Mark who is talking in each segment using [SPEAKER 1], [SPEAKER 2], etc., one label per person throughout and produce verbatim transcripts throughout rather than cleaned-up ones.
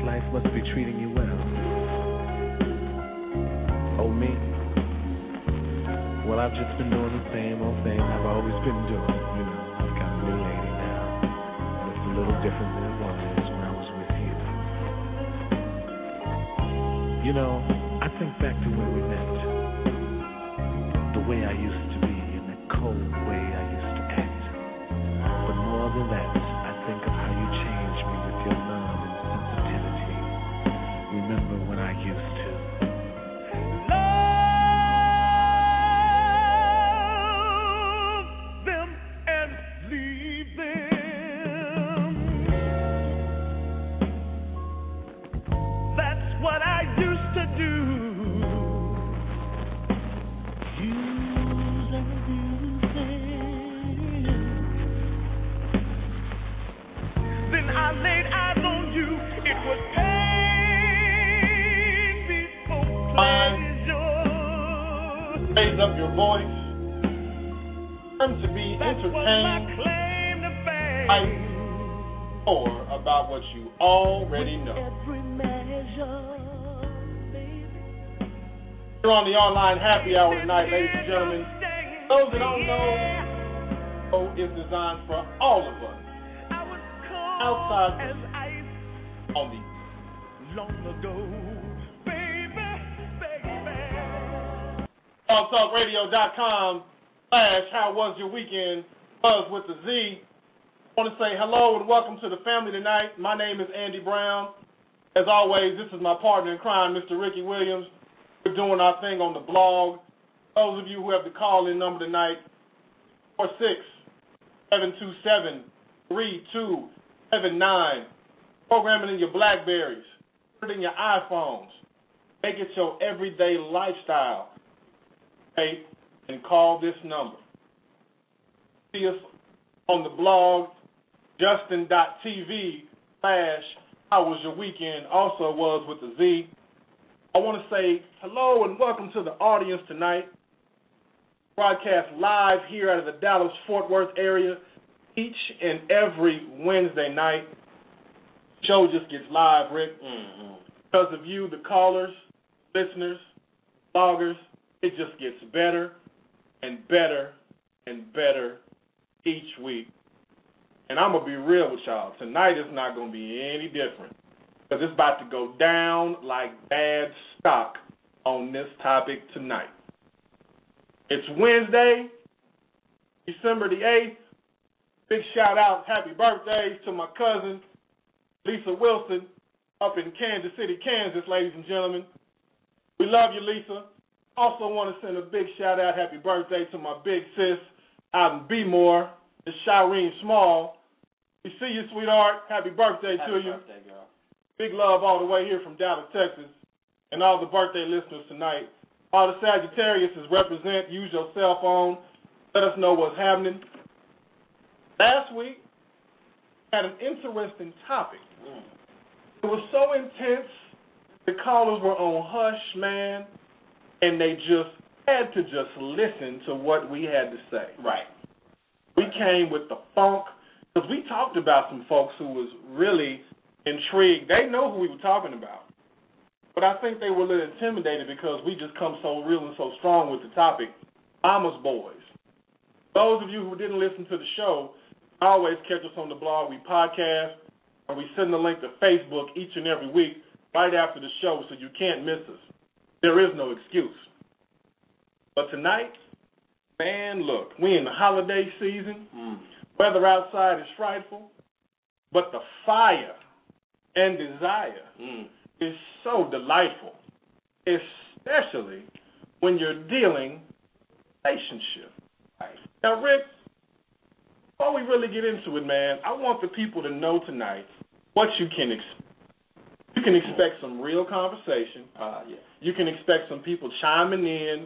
[SPEAKER 1] life must be treating you well. Oh, me? Well, I've just been doing the same old thing I've always been doing. You know, I've got a new lady now. And it's a little different than it was when I was with you. You know, I think back to when we met. The way I used to be and the cold way I used to act. But more than that, I think of how you changed me with your love and sensitivity. Remember when I used to love them and leave them. That's what I used to do. Use and abuse them. Then I laid eyes on you. It was pain before pleasure.
[SPEAKER 2] Raise up your voice. Time to be
[SPEAKER 1] That's what my
[SPEAKER 2] entertained.
[SPEAKER 1] claim to fame.
[SPEAKER 2] Fight or about what you already know.
[SPEAKER 1] Every measure, baby.
[SPEAKER 2] You're on the online happy hour tonight, ladies and gentlemen. Those that don't know, show is designed for all of us.
[SPEAKER 1] I was cold
[SPEAKER 2] Outside
[SPEAKER 1] as ice
[SPEAKER 2] on the
[SPEAKER 1] long ago, baby, baby.
[SPEAKER 2] blog talk radio dot com slash how was your weekend, Buzz with the Z. I want to say hello and welcome to the family tonight. My name is Andy Brown. As always, this is my partner in crime, Mister Ricky Williams. We're doing our thing on the blog. Those of you who have the call-in number tonight, four six seven two seven three two seven nine. Program it in your Blackberries. Put it in your iPhones. Make it your everyday lifestyle. Okay? And call this number. See us on the blog, justin.tv slash how was your weekend, also was with the Z. I want to say hello and welcome to the audience tonight. Broadcast live here out of the Dallas-Fort Worth area each and every Wednesday night. Show just gets live, Rick. Mm-hmm. Because of you, the callers, listeners, bloggers, it just gets better and better and better each week. And I'm going to be real with y'all. Tonight is not going to be any different. Because it's about to go down like bad stock on this topic tonight. It's Wednesday, December the eighth. Big shout out, happy birthday to my cousin, Lisa Wilson, up in Kansas City, Kansas, ladies and gentlemen. We love you, Lisa. Also want to send a big shout out, happy birthday to my big sis out in B-More, Miss Shireen Small. We see you, sweetheart. Happy birthday
[SPEAKER 3] Happy
[SPEAKER 2] to you.
[SPEAKER 3] birthday, girl.
[SPEAKER 2] Big love all the way here from Dallas, Texas, and all the birthday listeners tonight. All the Sagittariuses represent. Use your cell phone. Let us know what's happening. Last week, had an interesting topic.
[SPEAKER 3] Mm.
[SPEAKER 2] It was so intense, the callers were on hush, man, and they just had to just listen to what we had to say.
[SPEAKER 3] Right.
[SPEAKER 2] We came with the funk, because we talked about some folks who was really intrigued. They know who we were talking about. But I think they were a little intimidated because we just come so real and so strong with the topic. Mama's Boys. Those of you who didn't listen to the show, always catch us on the blog. We podcast, and we send the link to Facebook each and every week right after the show, so you can't miss us. There is no excuse. But tonight, man, look, we in the holiday season.
[SPEAKER 3] Mm.
[SPEAKER 2] Weather outside is frightful, but the fire and desire
[SPEAKER 3] Mm.
[SPEAKER 2] is so delightful, especially when you're dealing relationship.
[SPEAKER 3] Right.
[SPEAKER 2] Now, Rick, before we really get into it, man, I want the people to know tonight what you can expect. You can expect some real conversation.
[SPEAKER 3] Uh, yeah.
[SPEAKER 2] You can expect some people chiming in,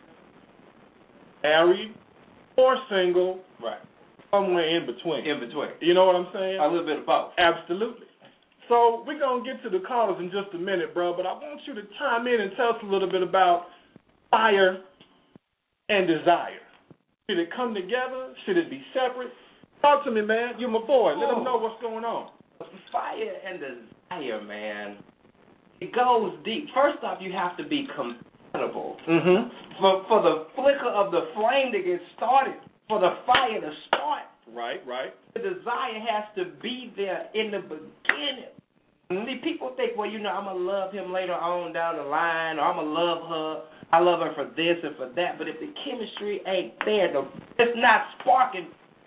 [SPEAKER 2] married or single,
[SPEAKER 3] Right.
[SPEAKER 2] somewhere in between.
[SPEAKER 3] In between.
[SPEAKER 2] You know what I'm saying?
[SPEAKER 3] A little bit of both.
[SPEAKER 2] Absolutely. So we're going to get to the callers in just a minute, bro, but I want you to chime in and tell us a little bit about fire and desire. Should it come together? Should it be separate? Talk to me, man. You're my boy. Let them know what's going on.
[SPEAKER 3] Fire and fire, man, it goes deep. First off, you have to be compatible.
[SPEAKER 2] Mm-hmm.
[SPEAKER 3] For, for the flicker of the flame to get started, for the fire to start,
[SPEAKER 2] Right, right.
[SPEAKER 3] the desire has to be there in the beginning. And the people think, well, you know, I'm going to love him later on down the line, or I'm going to love her. I love her for this and for that. But if the chemistry ain't there, the, it's not sparking,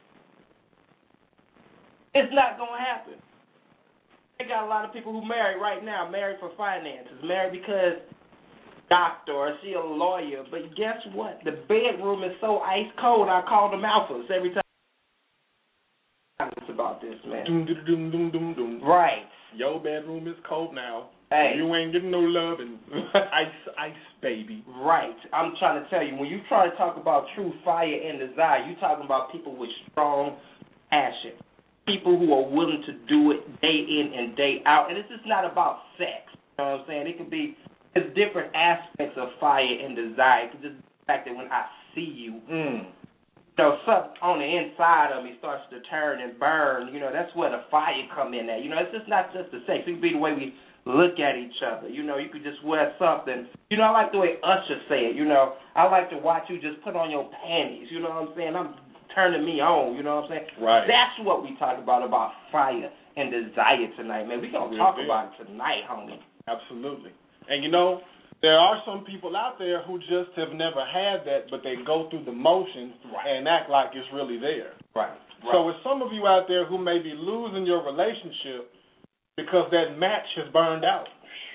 [SPEAKER 3] it's not going to happen. They got a lot of people who married right now, married for finances, married because doctor or she a lawyer. But guess what? The bedroom is so ice cold, I call them alphas every time. It's about this, man.
[SPEAKER 2] Doom, doom, doom, doom, doom, doom.
[SPEAKER 3] Right.
[SPEAKER 2] Your bedroom is cold now.
[SPEAKER 3] Hey.
[SPEAKER 2] You ain't getting no love and ice, ice, baby.
[SPEAKER 3] Right. I'm trying to tell you, when you try to talk about true fire and desire, you're talking about people with strong passion, people who are willing to do it day in and day out. And it's just not about sex. You know what I'm saying? It could be there's different aspects of fire and desire. It could just be the fact that when I see you,
[SPEAKER 2] Mm.
[SPEAKER 3] you know, something on the inside of me starts to turn and burn. You know, that's where the fire come in at. You know, it's just not just the sex. It could be the way we look at each other. You know, you could just wear something. You know, I like the way Usher say it. You know, I like to watch you just put on your panties. You know what I'm saying? I'm turning me on. You know what I'm saying?
[SPEAKER 2] Right.
[SPEAKER 3] That's what we talk about, about fire and desire tonight, man. We're going to talk
[SPEAKER 2] Good.
[SPEAKER 3] about it tonight, homie.
[SPEAKER 2] Absolutely. And, you know, there are some people out there who just have never had that, but they go through the motions
[SPEAKER 3] Right.
[SPEAKER 2] and act like it's really there.
[SPEAKER 3] Right. right.
[SPEAKER 2] So with some of you out there who may be losing your relationship because that match has burned out,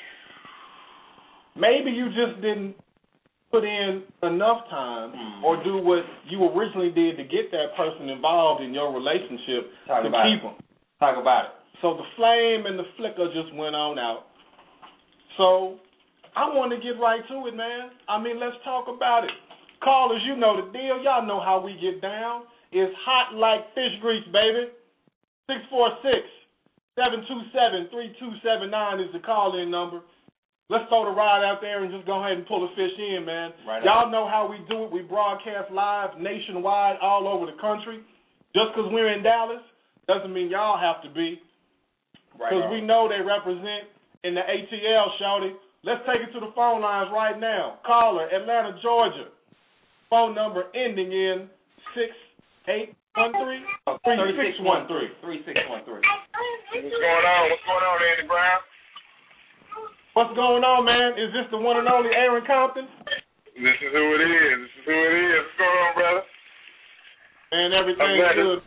[SPEAKER 2] maybe you just didn't put in enough time
[SPEAKER 3] mm.
[SPEAKER 2] or do what you originally did to get that person involved in your relationship
[SPEAKER 3] Talk
[SPEAKER 2] to
[SPEAKER 3] about
[SPEAKER 2] keep
[SPEAKER 3] it.
[SPEAKER 2] them.
[SPEAKER 3] Talk about it.
[SPEAKER 2] So the flame and the flicker just went on out. So I want to get right to it, man. I mean, let's talk about it. Callers, you know the deal. Y'all know how we get down. It's hot like fish grease, baby. six four six, seven two seven, three two seven nine is the call-in number. Let's throw the rod out there and just go ahead and pull the fish in, man.
[SPEAKER 3] Right
[SPEAKER 2] Y'all
[SPEAKER 3] on.
[SPEAKER 2] know how we do it. We broadcast live nationwide all over the country. Just because we're in Dallas doesn't mean y'all have to be. Because
[SPEAKER 3] Right
[SPEAKER 2] we know they represent in the A T L, shawty. Let's take it to the phone lines right now. Caller, Atlanta, Georgia. Phone number ending in six eight one three, three six one three.
[SPEAKER 3] three six one three.
[SPEAKER 4] What's going on? What's going on, Andy Brown?
[SPEAKER 2] What's going on, man? Is this the one and only Aaron Compton?
[SPEAKER 4] This is who it is. This is who it is. What's going on, brother?
[SPEAKER 2] And everything's
[SPEAKER 4] I'm glad
[SPEAKER 2] good.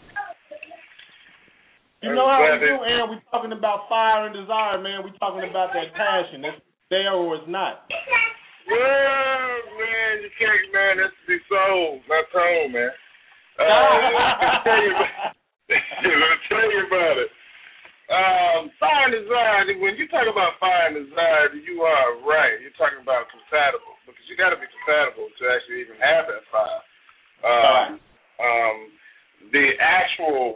[SPEAKER 2] You
[SPEAKER 4] I'm
[SPEAKER 2] know how we
[SPEAKER 4] glad
[SPEAKER 2] do,
[SPEAKER 4] that-
[SPEAKER 2] Aaron. We're talking about fire and desire, man. We're talking about that passion. It's there or it's not.
[SPEAKER 4] Well, man, you can't, man. That's the soul, not tone, man. Uh, let me tell you about, let me tell you about it. Um, fire and desire, when you talk about fire and desire, you are right. You're talking about compatible, because you got to be compatible to actually even have that fire. Um, um, the actual,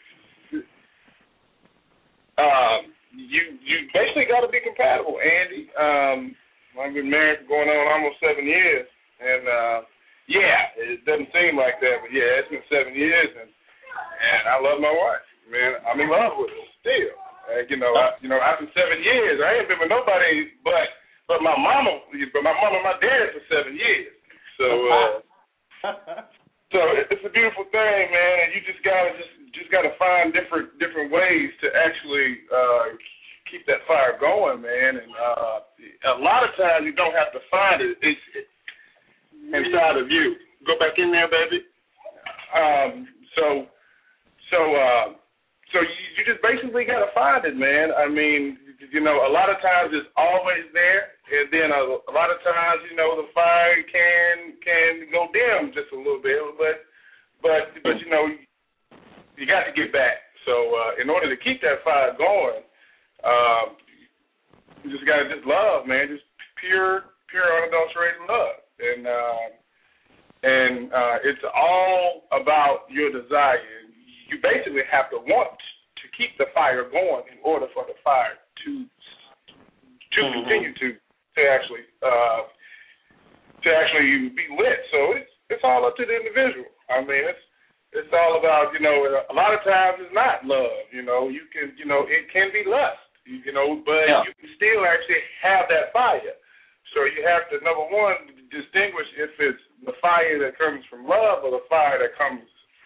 [SPEAKER 4] um, you you basically got to be compatible, Andy. Um, I've been married for going on almost seven years, and uh, yeah, it doesn't seem like that, but yeah, it's been seven years, and and I love my wife. Man, I'm in love with her still. Uh, you know, I, you know, after seven years, I ain't been with nobody but but my mama, but my mama and my dad for seven years. So, uh, so it's a beautiful thing, man. And you just gotta just just gotta find different different ways to actually uh, keep that fire going, man. And uh, a lot of times you don't have to find it; it's inside of you. Go back in there, baby. Um, so, so. Uh, So you, you just basically got to find it, man. I mean, you know, a lot of times it's always there, and then a, a lot of times, you know, the fire can can go dim just a little bit, but but but you know, you got to get back. So uh, in order to keep that fire going, um, you just got to just love, man, just pure pure unadulterated love, and uh, and uh, it's all about your desire. You basically have to want to keep the fire going in order for the fire to to mm-hmm. continue to to actually uh, to actually be lit. So it's it's all up to the individual. I mean, it's it's all about, you know, a lot of times it's not love. You know, you can you know it can be lust. you, you know, but
[SPEAKER 3] yeah.
[SPEAKER 4] you can still actually have that fire. So you have to, number one, distinguish if it's the fire that comes from love or the fire that comes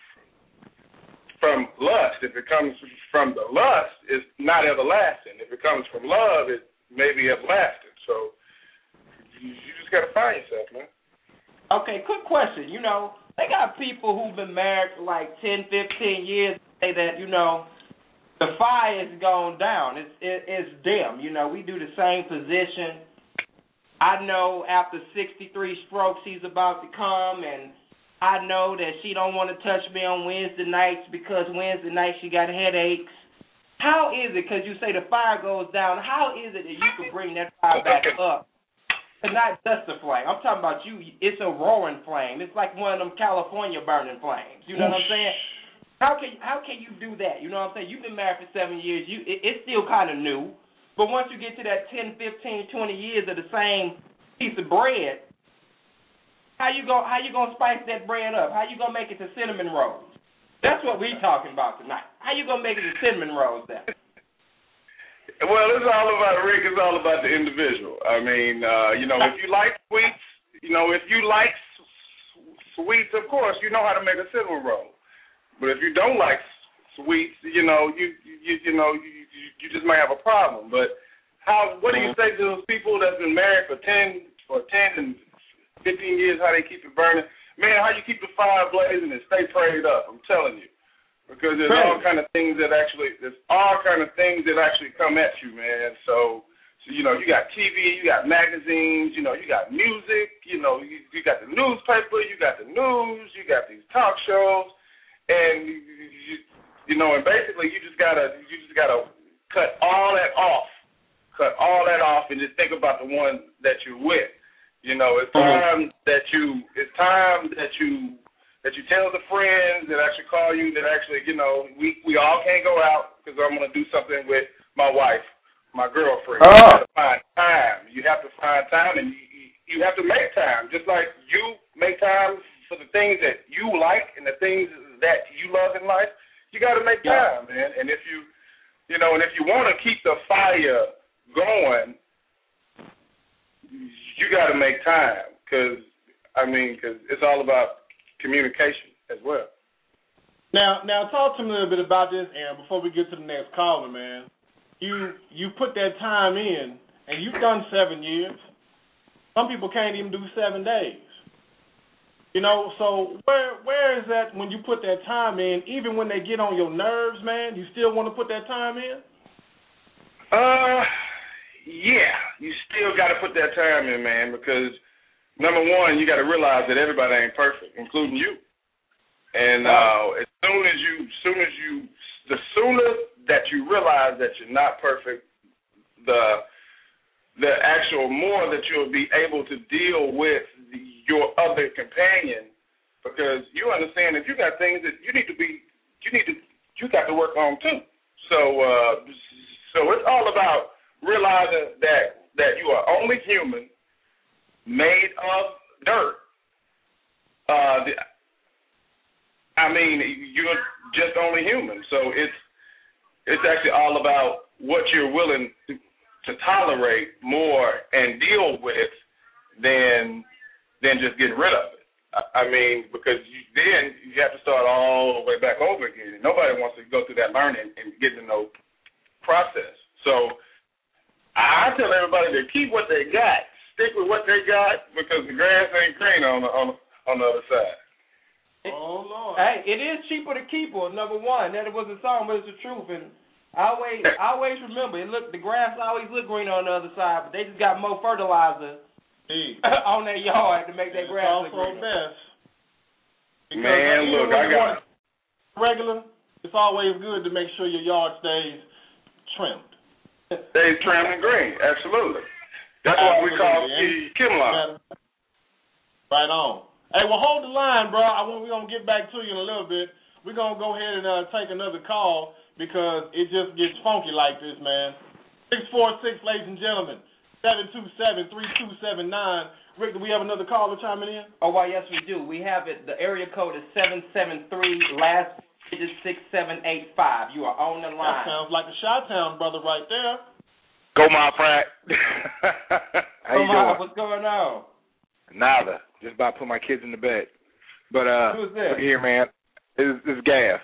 [SPEAKER 4] from lust. If it comes from the lust, it's not everlasting. If it comes from love, it may be everlasting. So you, you just got to find yourself, man.
[SPEAKER 3] Okay, quick question. You know, they got people who've been married for like ten, fifteen years say that, you know, the fire is gone down. It's it, it's dim. You know, we do the same position. I know after sixty-three strokes he's about to come, and I know that she don't want to touch me on Wednesday nights because Wednesday nights she got headaches. How is it, because you say the fire goes down, how is it that you can bring that fire back up? It's not just a flame. I'm talking about you. It's a roaring flame. It's like one of them California burning flames. You know what I'm saying? How can how can you do that? You know what I'm saying? You've been married for seven years. You it, it's still kind of new. But once you get to that ten, fifteen, twenty years of the same piece of bread, how you go how you gonna spice that bread up? How you gonna make it to cinnamon rolls? That's what we talking about tonight. How you gonna make it to cinnamon rolls then?
[SPEAKER 4] Well, it's all about Rick. It's all about the individual. I mean, uh, you know, if you like sweets, you know, if you like sweets, of course, you know how to make a cinnamon roll. But if you don't like sweets, you know, you you you know, you, you just might have a problem. But how? What do you say to those people that's been married for ten or ten and fifteen years? How they keep it burning? Man, how you keep the fire blazing and stay prayed up? I'm telling you, because there's all kind of things that actually there's all kind of things that actually come at you, man. So, so you know, you got T V, you got magazines, you know, you got music, you know, you, you got the newspaper, you got the news, you got these talk shows. And you, you, you know, and basically, you just gotta, you just gotta cut all that off, cut all that off, and just think about the one that you're with. You know, it's time mm-hmm. that you, it's time that you, that you tell the friends that actually call you that actually, you know, we we all can't go out because I'm gonna do something with my wife, my girlfriend. Oh. You have to find time. You have to find time, and you, you have to make time, just like you make time for the things that you like and the things that you love in life. You got to make time, yeah. man. And if you, you know, and if you want to keep the fire going, you got to make time, because I mean, because it's all about communication as well.
[SPEAKER 2] Now, now, talk to me a little bit about this, Aaron. Before we get to the next caller, man, you you put that time in, and you've done seven years. Some people can't even do seven days. You know, so where where is that when you put that time in, even when they get on your nerves, man, you still want to put that time in?
[SPEAKER 4] Uh, yeah, you still got to put that time in, man, because, number one, you got to realize that everybody ain't perfect, including you. And uh, as soon as you, soon as you, the sooner that you realize that you're not perfect, the the actual more that you'll be able to deal with the, your other companion, because you understand if you got things that you need to be, you need to, you got to work on too. So, uh, so it's all about realizing that that you are only human, made of dirt. Uh, the, I mean, you're just only human. So it's it's actually all about what you're willing to. to tolerate more and deal with than than just getting rid of it. I, I mean, because you, then you have to start all the way back over again. Nobody wants to go through that learning and get to know process. So I tell everybody to keep what they got, stick with what they got, because the grass ain't green on the on, on the other side.
[SPEAKER 2] Oh Lord!
[SPEAKER 3] Hey, it is cheaper to keep her. Number one, that it was a song, but it's the truth. And I always, I always remember, it look the grass always look green on the other side, but they just got more fertilizer on their yard to make that grass look green.
[SPEAKER 2] Best.
[SPEAKER 4] Man, look, I got
[SPEAKER 2] regular. It's always good to make sure your yard stays trimmed.
[SPEAKER 4] Stays trimmed and green, absolutely. That's absolutely. What we call the Kimlawn.
[SPEAKER 2] Right on. Hey, well, hold the line, bro. I want we're gonna get back to you in a little bit. We're gonna go ahead and uh, take another call, because it just gets funky like this, man. six four six, ladies and gentlemen, seven two seven, three two seven nine. Rick, do we have another caller chiming in?
[SPEAKER 3] Oh, well, yes, we do. We have it. The area code is seven seven three, last digit six seven eight five. You are on the line.
[SPEAKER 2] That sounds like a Chi-Town brother right there.
[SPEAKER 5] Go my Pratt. How you
[SPEAKER 3] Ma,
[SPEAKER 5] doing?
[SPEAKER 3] what's going on?
[SPEAKER 5] Nada. Just about to put my kids in the bed. But uh,
[SPEAKER 3] Who's this?
[SPEAKER 5] look here, man. This this is Gav.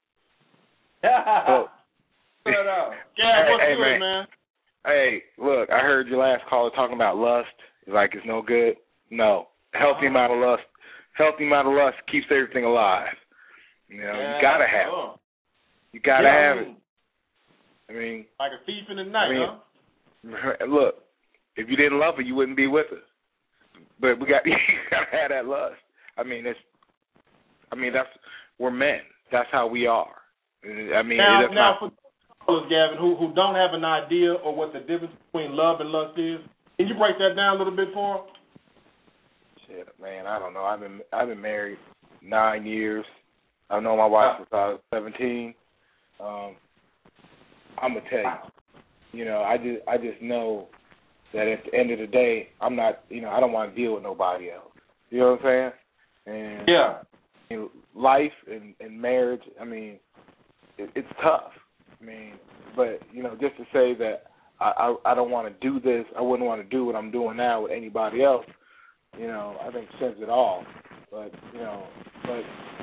[SPEAKER 3] What's going on?
[SPEAKER 2] Gav, what's
[SPEAKER 5] hey,
[SPEAKER 2] good,
[SPEAKER 5] man.
[SPEAKER 2] man?
[SPEAKER 5] Hey, look, I heard your last caller talking about lust. Like it's no good. No. Healthy amount of lust. Healthy amount of lust keeps everything alive. You know,
[SPEAKER 2] Yeah,
[SPEAKER 5] you gotta have
[SPEAKER 2] oh.
[SPEAKER 5] it. You gotta
[SPEAKER 3] Yeah,
[SPEAKER 5] have
[SPEAKER 3] I
[SPEAKER 5] it.
[SPEAKER 3] mean,
[SPEAKER 5] I mean,
[SPEAKER 2] Like a thief in the night,
[SPEAKER 5] I mean,
[SPEAKER 2] huh?
[SPEAKER 5] look, if you didn't love her, you wouldn't be with her. But we got you gotta have that lust. I mean, it's. I mean, that's we're men. That's how we are. I mean,
[SPEAKER 2] Now,
[SPEAKER 5] that's
[SPEAKER 2] now
[SPEAKER 5] not,
[SPEAKER 2] for those, Gavin, who who don't have an idea of what the difference between love and lust is, can you break that down a little bit for them?
[SPEAKER 5] shit, man. I don't know. I've been I've been married nine years. I've known my wife since I was seventeen. Um, I'm gonna tell you, you know, I just I just know that at the end of the day, I'm not, you know, I don't want to deal with nobody else. You know what I'm saying? And
[SPEAKER 3] yeah.
[SPEAKER 5] you know, life and, and marriage, I mean, it, it's tough. I mean, but you know, just to say that I, I I don't want to do this, I wouldn't want to do what I'm doing now with anybody else. You know, I think says it all. But you know, but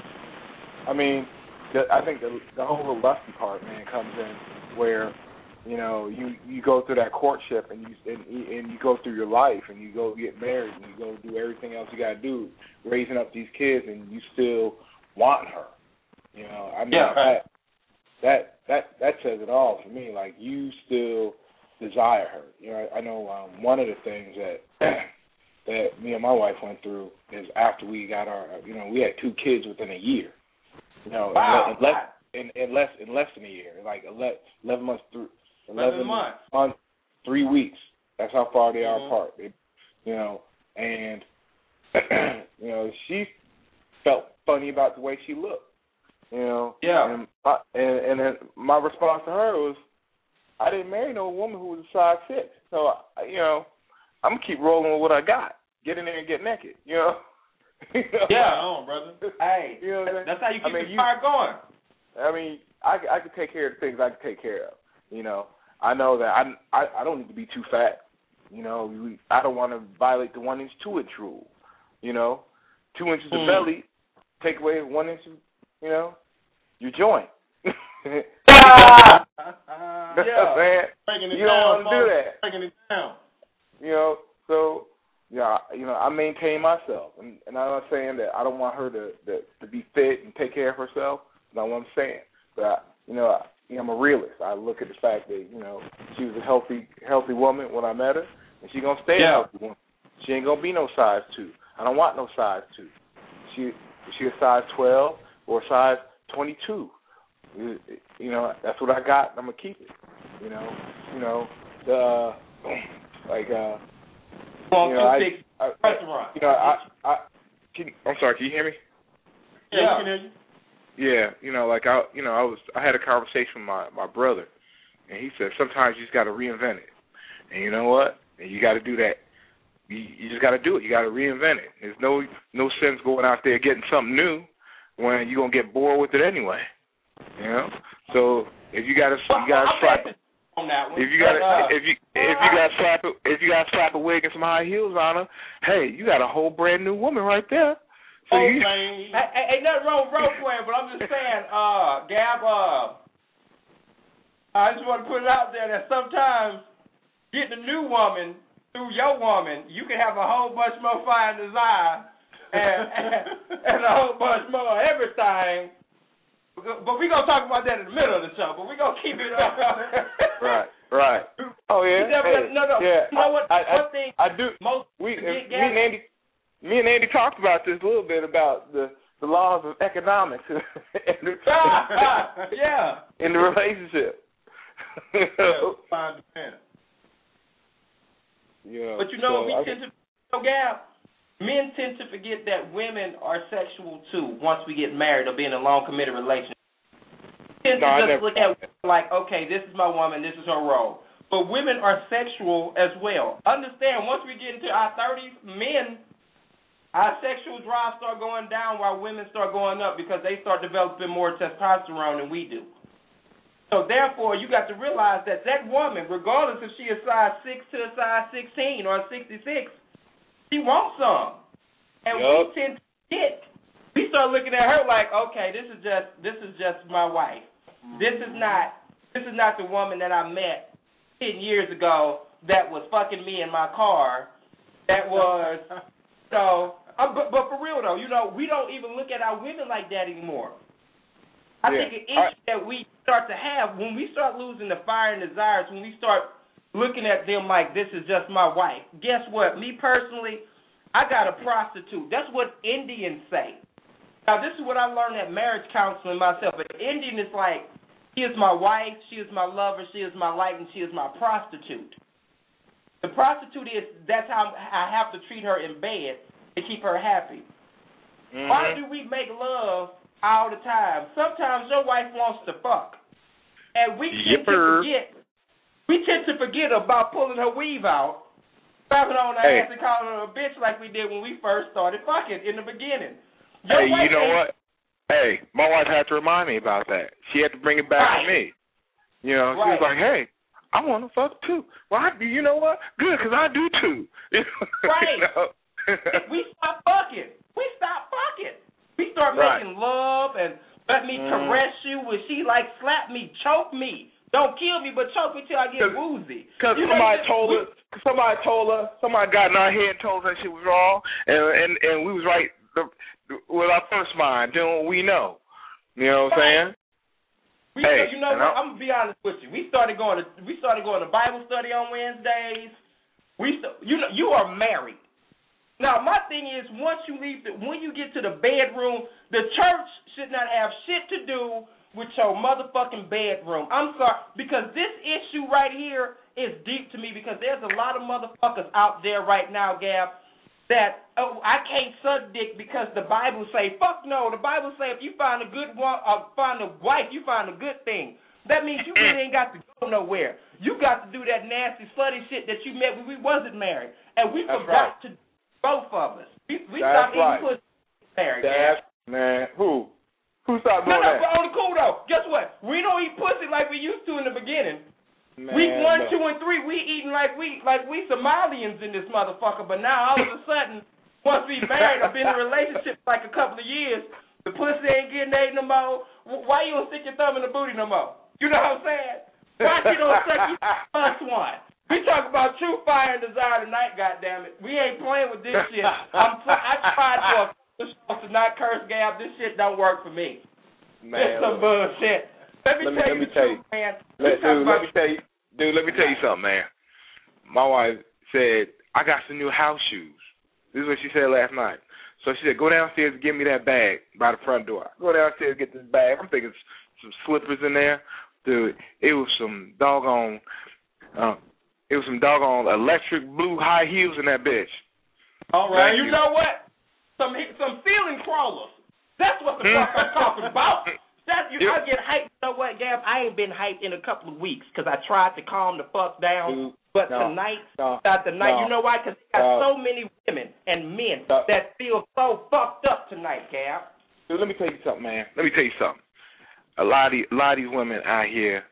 [SPEAKER 5] I mean, the, I think the the whole lusty part, man, comes in where you know you, you go through that courtship and you and, and you go through your life and you go get married and you go do everything else you got to do, raising up these kids, and you still want her. You know, I mean,
[SPEAKER 3] Yeah.
[SPEAKER 5] that that that that says it all for me. Like you still desire her. You know, I, I know um, one of the things that that me and my wife went through is after we got our, you know, we had two kids within a year. You know,
[SPEAKER 3] Wow.
[SPEAKER 5] in, less, in, in less in less than a year, like eleven months through
[SPEAKER 3] eleven months,
[SPEAKER 5] months, three weeks. That's how far they are
[SPEAKER 3] Mhm.
[SPEAKER 5] apart. They, you know, and you know, she felt funny about the way she looked. You know,
[SPEAKER 3] Yeah.
[SPEAKER 5] And I, and, and then my response to her was, I didn't marry no woman who was a size six. So I, you know, I'm gonna keep rolling with what I got. Get in there and get naked. You know. You know?
[SPEAKER 3] Yeah.
[SPEAKER 2] on, brother.
[SPEAKER 3] Hey,
[SPEAKER 5] You know what I'm saying?
[SPEAKER 3] that's how you keep
[SPEAKER 5] I mean,
[SPEAKER 3] the
[SPEAKER 5] you-
[SPEAKER 3] fire going.
[SPEAKER 5] I mean, I I can take care of the things I can take care of. You know, I know that I I, I don't need to be too fat. You know, we, I don't want to violate the one inch, two inch rule. You know, two inches
[SPEAKER 3] Mm.
[SPEAKER 5] of belly, take away one inch of, you know, your joint.
[SPEAKER 3] Ah!
[SPEAKER 5] That's
[SPEAKER 3] Yeah.
[SPEAKER 5] what I'm saying.
[SPEAKER 2] Breaking it
[SPEAKER 5] You don't
[SPEAKER 2] down,
[SPEAKER 5] want to do
[SPEAKER 2] folks.
[SPEAKER 5] that.
[SPEAKER 2] Breaking it down.
[SPEAKER 5] You know, so yeah, you know, I maintain myself, and, and I'm not saying that I don't want her to, to to be fit and take care of herself. That's not what I'm saying. But I, you know, I, you know, I'm a realist. I look at the fact that you know she was a healthy healthy woman when I met her, and she's gonna stay
[SPEAKER 3] Yeah.
[SPEAKER 5] a healthy woman. She ain't gonna be no size two. I don't want no size two. She she a size twelve or a size twenty-two. You, you know, that's what I got. I'm gonna keep it. You know, you know, the like uh.
[SPEAKER 3] Well,
[SPEAKER 5] You know, I,
[SPEAKER 3] big
[SPEAKER 5] I,
[SPEAKER 3] restaurant.
[SPEAKER 5] you know, I, I, can, I'm sorry. Can you hear me?
[SPEAKER 2] Yeah,
[SPEAKER 3] Yeah.
[SPEAKER 2] we can hear you.
[SPEAKER 5] Yeah. You know, like I, you know, I was, I had a conversation with my my brother, and he said sometimes you just got to reinvent it, and you know what? And you got to do that. You, you just got to do it. You got to reinvent it. There's no no sense going out there getting something new when you're gonna get bored with it anyway. You know. So if you got to, you got to slap.
[SPEAKER 3] On that one.
[SPEAKER 5] If you got
[SPEAKER 3] Uh,
[SPEAKER 5] if you if you got slap a, if you got slap a wig and some high heels on her, hey, you got a whole brand new woman right there. So
[SPEAKER 2] Oh,
[SPEAKER 5] you,
[SPEAKER 2] man.
[SPEAKER 3] Hey, hey, ain't nothing wrong with role playing, but I'm just saying, uh, Gab, uh, I just want to put it out there that sometimes getting a new woman through your woman, you can have a whole bunch more fire and desire and, and, and a whole bunch more everything. But we're going to talk about that in the middle of the show, but we're going to keep it up.
[SPEAKER 5] right, right. Oh yeah.
[SPEAKER 3] You never-
[SPEAKER 5] Hey,
[SPEAKER 3] no, no.
[SPEAKER 5] Yeah.
[SPEAKER 3] You know what?
[SPEAKER 5] I, I,
[SPEAKER 3] One thing
[SPEAKER 5] I do.
[SPEAKER 3] most
[SPEAKER 5] We
[SPEAKER 3] forget,
[SPEAKER 5] me
[SPEAKER 3] Gab,
[SPEAKER 5] and Andy, me and Andy talked about this a little bit about the the laws of economics in the,
[SPEAKER 3] yeah.
[SPEAKER 5] in the relationship.
[SPEAKER 2] Yeah, fine depend.
[SPEAKER 5] Yeah.
[SPEAKER 3] But you know,
[SPEAKER 5] so
[SPEAKER 3] we
[SPEAKER 5] I,
[SPEAKER 3] tend to, so Gab, men tend to forget that women are sexual too once we get married or be in a long committed relationship. We tend
[SPEAKER 5] No,
[SPEAKER 3] to
[SPEAKER 5] I
[SPEAKER 3] just
[SPEAKER 5] never-
[SPEAKER 3] look at women like, okay, this is my woman, this is her role. But women are sexual as well. Understand, once we get into our thirties, men, our sexual drive start going down while women start going up because they start developing more testosterone than we do. So therefore, you got to realize that that woman, regardless if she is size six to a size sixteen or sixty-six, she wants some. And yep. we tend to get. We start looking at her like, okay, this is just this is just my wife. Mm-hmm. This is not this is not the woman that I met ten years ago that was fucking me in my car. That was so. Uh, but, but for real though, you know, we don't even look at our women like that anymore. I yeah. think an issue I, that we start to have when we start losing the fire and desires, when we start looking at them like this is just my wife. Guess what? Me personally, I got a prostitute. That's what Indians say. Now, this is what I learned at marriage counseling myself. An Indian is like, she is my wife, she is my lover, she is my light, and she is my prostitute. The prostitute is, that's how I have to treat her in bed to keep her happy. Mm-hmm. Why do we make love all the time? Sometimes your wife wants to fuck. And we tend Yipper. to forget we tend to forget about pulling her weave out, slapping on her hey. ass and calling her a bitch like we did when we first started fucking in the beginning. Your
[SPEAKER 5] hey, you know what? Hey, my wife had to remind me about that. She had to bring it back right. to me. You know, right. she was like, hey, I want to fuck too. Well, I, you know what? Good, because I do too.
[SPEAKER 3] Right. You know? We stop fucking. We stop fucking. We start right. making love and let me mm. caress you. When she like slap me, choke me. Don't kill me, but choke me till I get woozy.
[SPEAKER 5] Because somebody know, told her, somebody told her, somebody got in our head and told her that shit was wrong, and and, and we was right the, with our first mind, doing what we know. You know what I'm saying?
[SPEAKER 3] We, hey, you know what? I'm gonna be honest with you. We started going to we started going to Bible study on Wednesdays. We you know you are married. Now my thing is, once you leave, the, when you get to the bedroom, the church should not have shit to do with your motherfucking bedroom. I'm sorry, because this issue right here is deep to me, because there's a lot of motherfuckers out there right now, Gab, that oh, I can't suck dick because the Bible say, fuck no, the Bible say if you find a good one, uh, find a wife, you find a good thing. That means you really ain't got to go nowhere. You got to do that nasty, slutty shit that you met when we wasn't married. And we That's forgot right. to both of us. We, we stopped
[SPEAKER 5] right.
[SPEAKER 3] eating pussy married.
[SPEAKER 5] That's, man, who? Who stopped doing
[SPEAKER 3] no, no,
[SPEAKER 5] that?
[SPEAKER 3] No, but on the cool though, guess what? We don't eat pussy like we used to in the beginning.
[SPEAKER 5] Man,
[SPEAKER 3] Week one,
[SPEAKER 5] no.
[SPEAKER 3] two, and three, we eating like we like we Somalians in this motherfucker. But now all of a sudden, once we married or been in a relationship for like a couple of years, the pussy ain't getting ate no more. Why you don't stick your thumb in the booty no more? You know what I'm saying? Why you don't suck your first one? We talk about true fire and desire tonight, goddammit. We ain't playing with this shit. I'm I tried for a to not curse, Gab. This shit don't work for me.
[SPEAKER 5] Man,
[SPEAKER 3] it's some bullshit. Let me
[SPEAKER 5] let
[SPEAKER 3] tell
[SPEAKER 5] me,
[SPEAKER 3] you
[SPEAKER 5] let me
[SPEAKER 3] the
[SPEAKER 5] tell
[SPEAKER 3] truth,
[SPEAKER 5] you.
[SPEAKER 3] man.
[SPEAKER 5] Let, dude, let me tell you, dude. Let me tell you something, man. My wife said I got some new house shoes. This is what she said last night. So she said, "Go downstairs and give me that bag by the front door." I go downstairs and get this bag. I'm thinking some slippers in there, dude. It was some doggone, uh, it was some doggone electric blue high heels in that bitch.
[SPEAKER 3] All right, you, you know what? Some some ceiling crawlers. That's what the fuck I'm talking about. That's you. Yep. I get hyped. You know what, Gab? I ain't been hyped in a couple of weeks because I tried to calm the fuck down.
[SPEAKER 5] Dude,
[SPEAKER 3] but
[SPEAKER 5] no,
[SPEAKER 3] tonight,
[SPEAKER 5] no,
[SPEAKER 3] not tonight.
[SPEAKER 5] no,
[SPEAKER 3] You know why? Because we got
[SPEAKER 5] no.
[SPEAKER 3] so many women and men
[SPEAKER 5] no.
[SPEAKER 3] that feel so fucked up tonight, Gab.
[SPEAKER 5] Dude, let me tell you something, man. Let me tell you something. A lot of these, a lot of these women out here.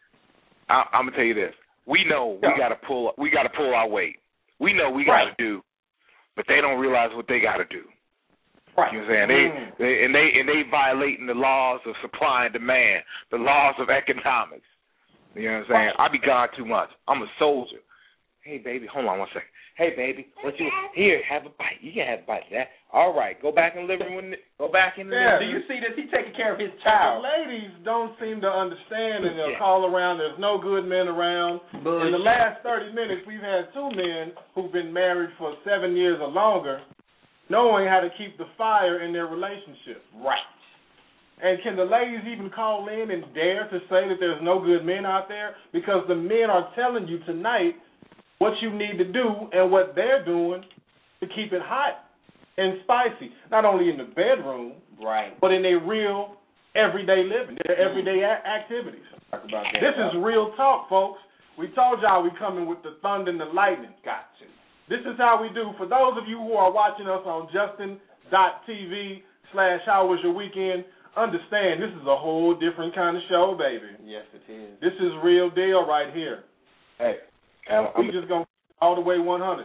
[SPEAKER 5] I, I'm gonna tell you this. We know yeah. we gotta pull. We gotta pull our weight. We know we gotta right. do, but they don't realize what they gotta do.
[SPEAKER 3] Right.
[SPEAKER 5] You know what I'm saying? They, mm. they and they and they violating the laws of supply and demand, the laws of economics. You know what I'm saying? Right. I be gone too much. I'm a soldier. Hey baby, hold on one second. Hey baby, what you here? Have a bite. You can have a bite of that. All right, go back in the living room. Go back in the
[SPEAKER 2] yeah.
[SPEAKER 3] Do you see this? He taking care of his child.
[SPEAKER 2] The ladies don't seem to understand, and they'll
[SPEAKER 5] yeah.
[SPEAKER 2] call around. There's no good men around.
[SPEAKER 3] Bullshit.
[SPEAKER 2] In the last thirty minutes, we've had two men who've been married for seven years or longer, knowing how to keep the fire in their relationship.
[SPEAKER 3] Right.
[SPEAKER 2] And can the ladies even call in and dare to say that there's no good men out there? Because the men are telling you tonight what you need to do and what they're doing to keep it hot and spicy, not only in the bedroom,
[SPEAKER 3] right,
[SPEAKER 2] but in their real everyday living, their everyday a- activities.
[SPEAKER 3] Talk about that.
[SPEAKER 2] This is real talk, folks. We told y'all we coming with the thunder and the lightning.
[SPEAKER 3] Gotcha.
[SPEAKER 2] This is how we do. For those of you who are watching us on Justin dot T V slash How Was Your Weekend, understand this is a whole different kind of show, baby.
[SPEAKER 3] Yes, it is.
[SPEAKER 2] This is real deal right here.
[SPEAKER 5] Hey, I'm,
[SPEAKER 2] we just gonna all the way one hundred.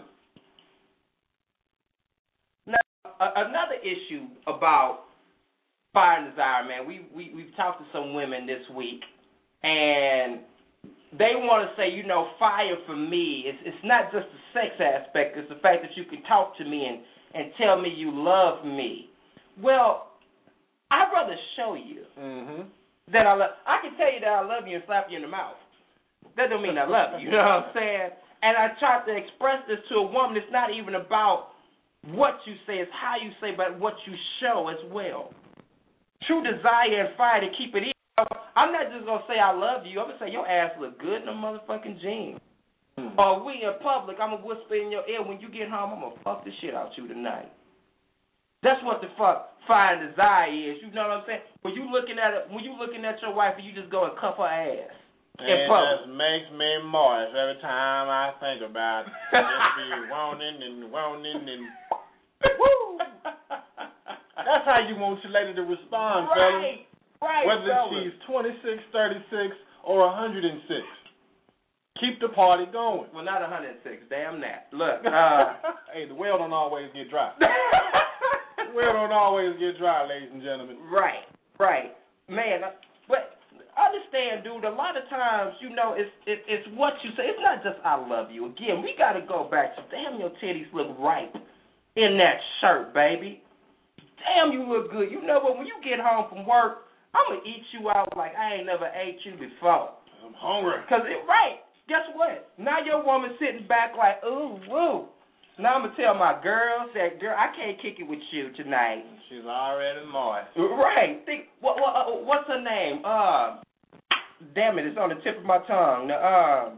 [SPEAKER 3] Now, uh, another issue about fire and desire, man. We we we've talked to some women this week, and they want to say, you know, fire for me, it's, it's not just the sex aspect. It's the fact that you can talk to me and, and tell me you love me. Well, I'd rather show you
[SPEAKER 2] mm-hmm.
[SPEAKER 3] that I love. I can tell you that I love you and slap you in the mouth. That don't mean I love you. You know what I'm saying? And I try to express this to a woman. It's not even about what you say. It's how you say, but what you show as well. True desire and fire to keep it in. I'm not just going to say I love you. I'm going to say your ass look good in a motherfucking jeans. Mm. Or we in public, I'm going to whisper in your ear, when you get home, I'm going to fuck the shit out you tonight. That's what the fuck fire and desire is. You know what I'm saying? When you looking at it, when you looking at your wife, you just go and cuff her ass.
[SPEAKER 2] It just makes me moist every time I think about it. Just be wanting and wanting and woo. That's how you want your lady to respond,
[SPEAKER 3] right.
[SPEAKER 2] fellas.
[SPEAKER 3] Right,
[SPEAKER 2] whether
[SPEAKER 3] fellas.
[SPEAKER 2] she's twenty-six, thirty-six, or one hundred six. Keep the party going.
[SPEAKER 3] Well, not one hundred six. Damn that. Look. Uh,
[SPEAKER 2] hey, the well don't always get dry. The well don't always get dry, ladies and gentlemen.
[SPEAKER 3] Right, right. Man, but understand, dude, a lot of times, you know, it's it, it's what you say. It's not just I love you. Again, we got to go back to, damn, your titties look ripe in that shirt, baby. Damn, you look good. You know what? When you get home from work, I'm going to eat you out like I ain't never ate you before.
[SPEAKER 2] I'm hungry.
[SPEAKER 3] Because, it, right, guess what? Now your woman sitting back like, ooh, woo. Now I'm going to tell my girl, say, girl, I can't kick it with you tonight.
[SPEAKER 2] She's already moist.
[SPEAKER 3] Right. Think, what, what, uh, what's her name? Uh, damn it, it's on the tip of my tongue. Uh,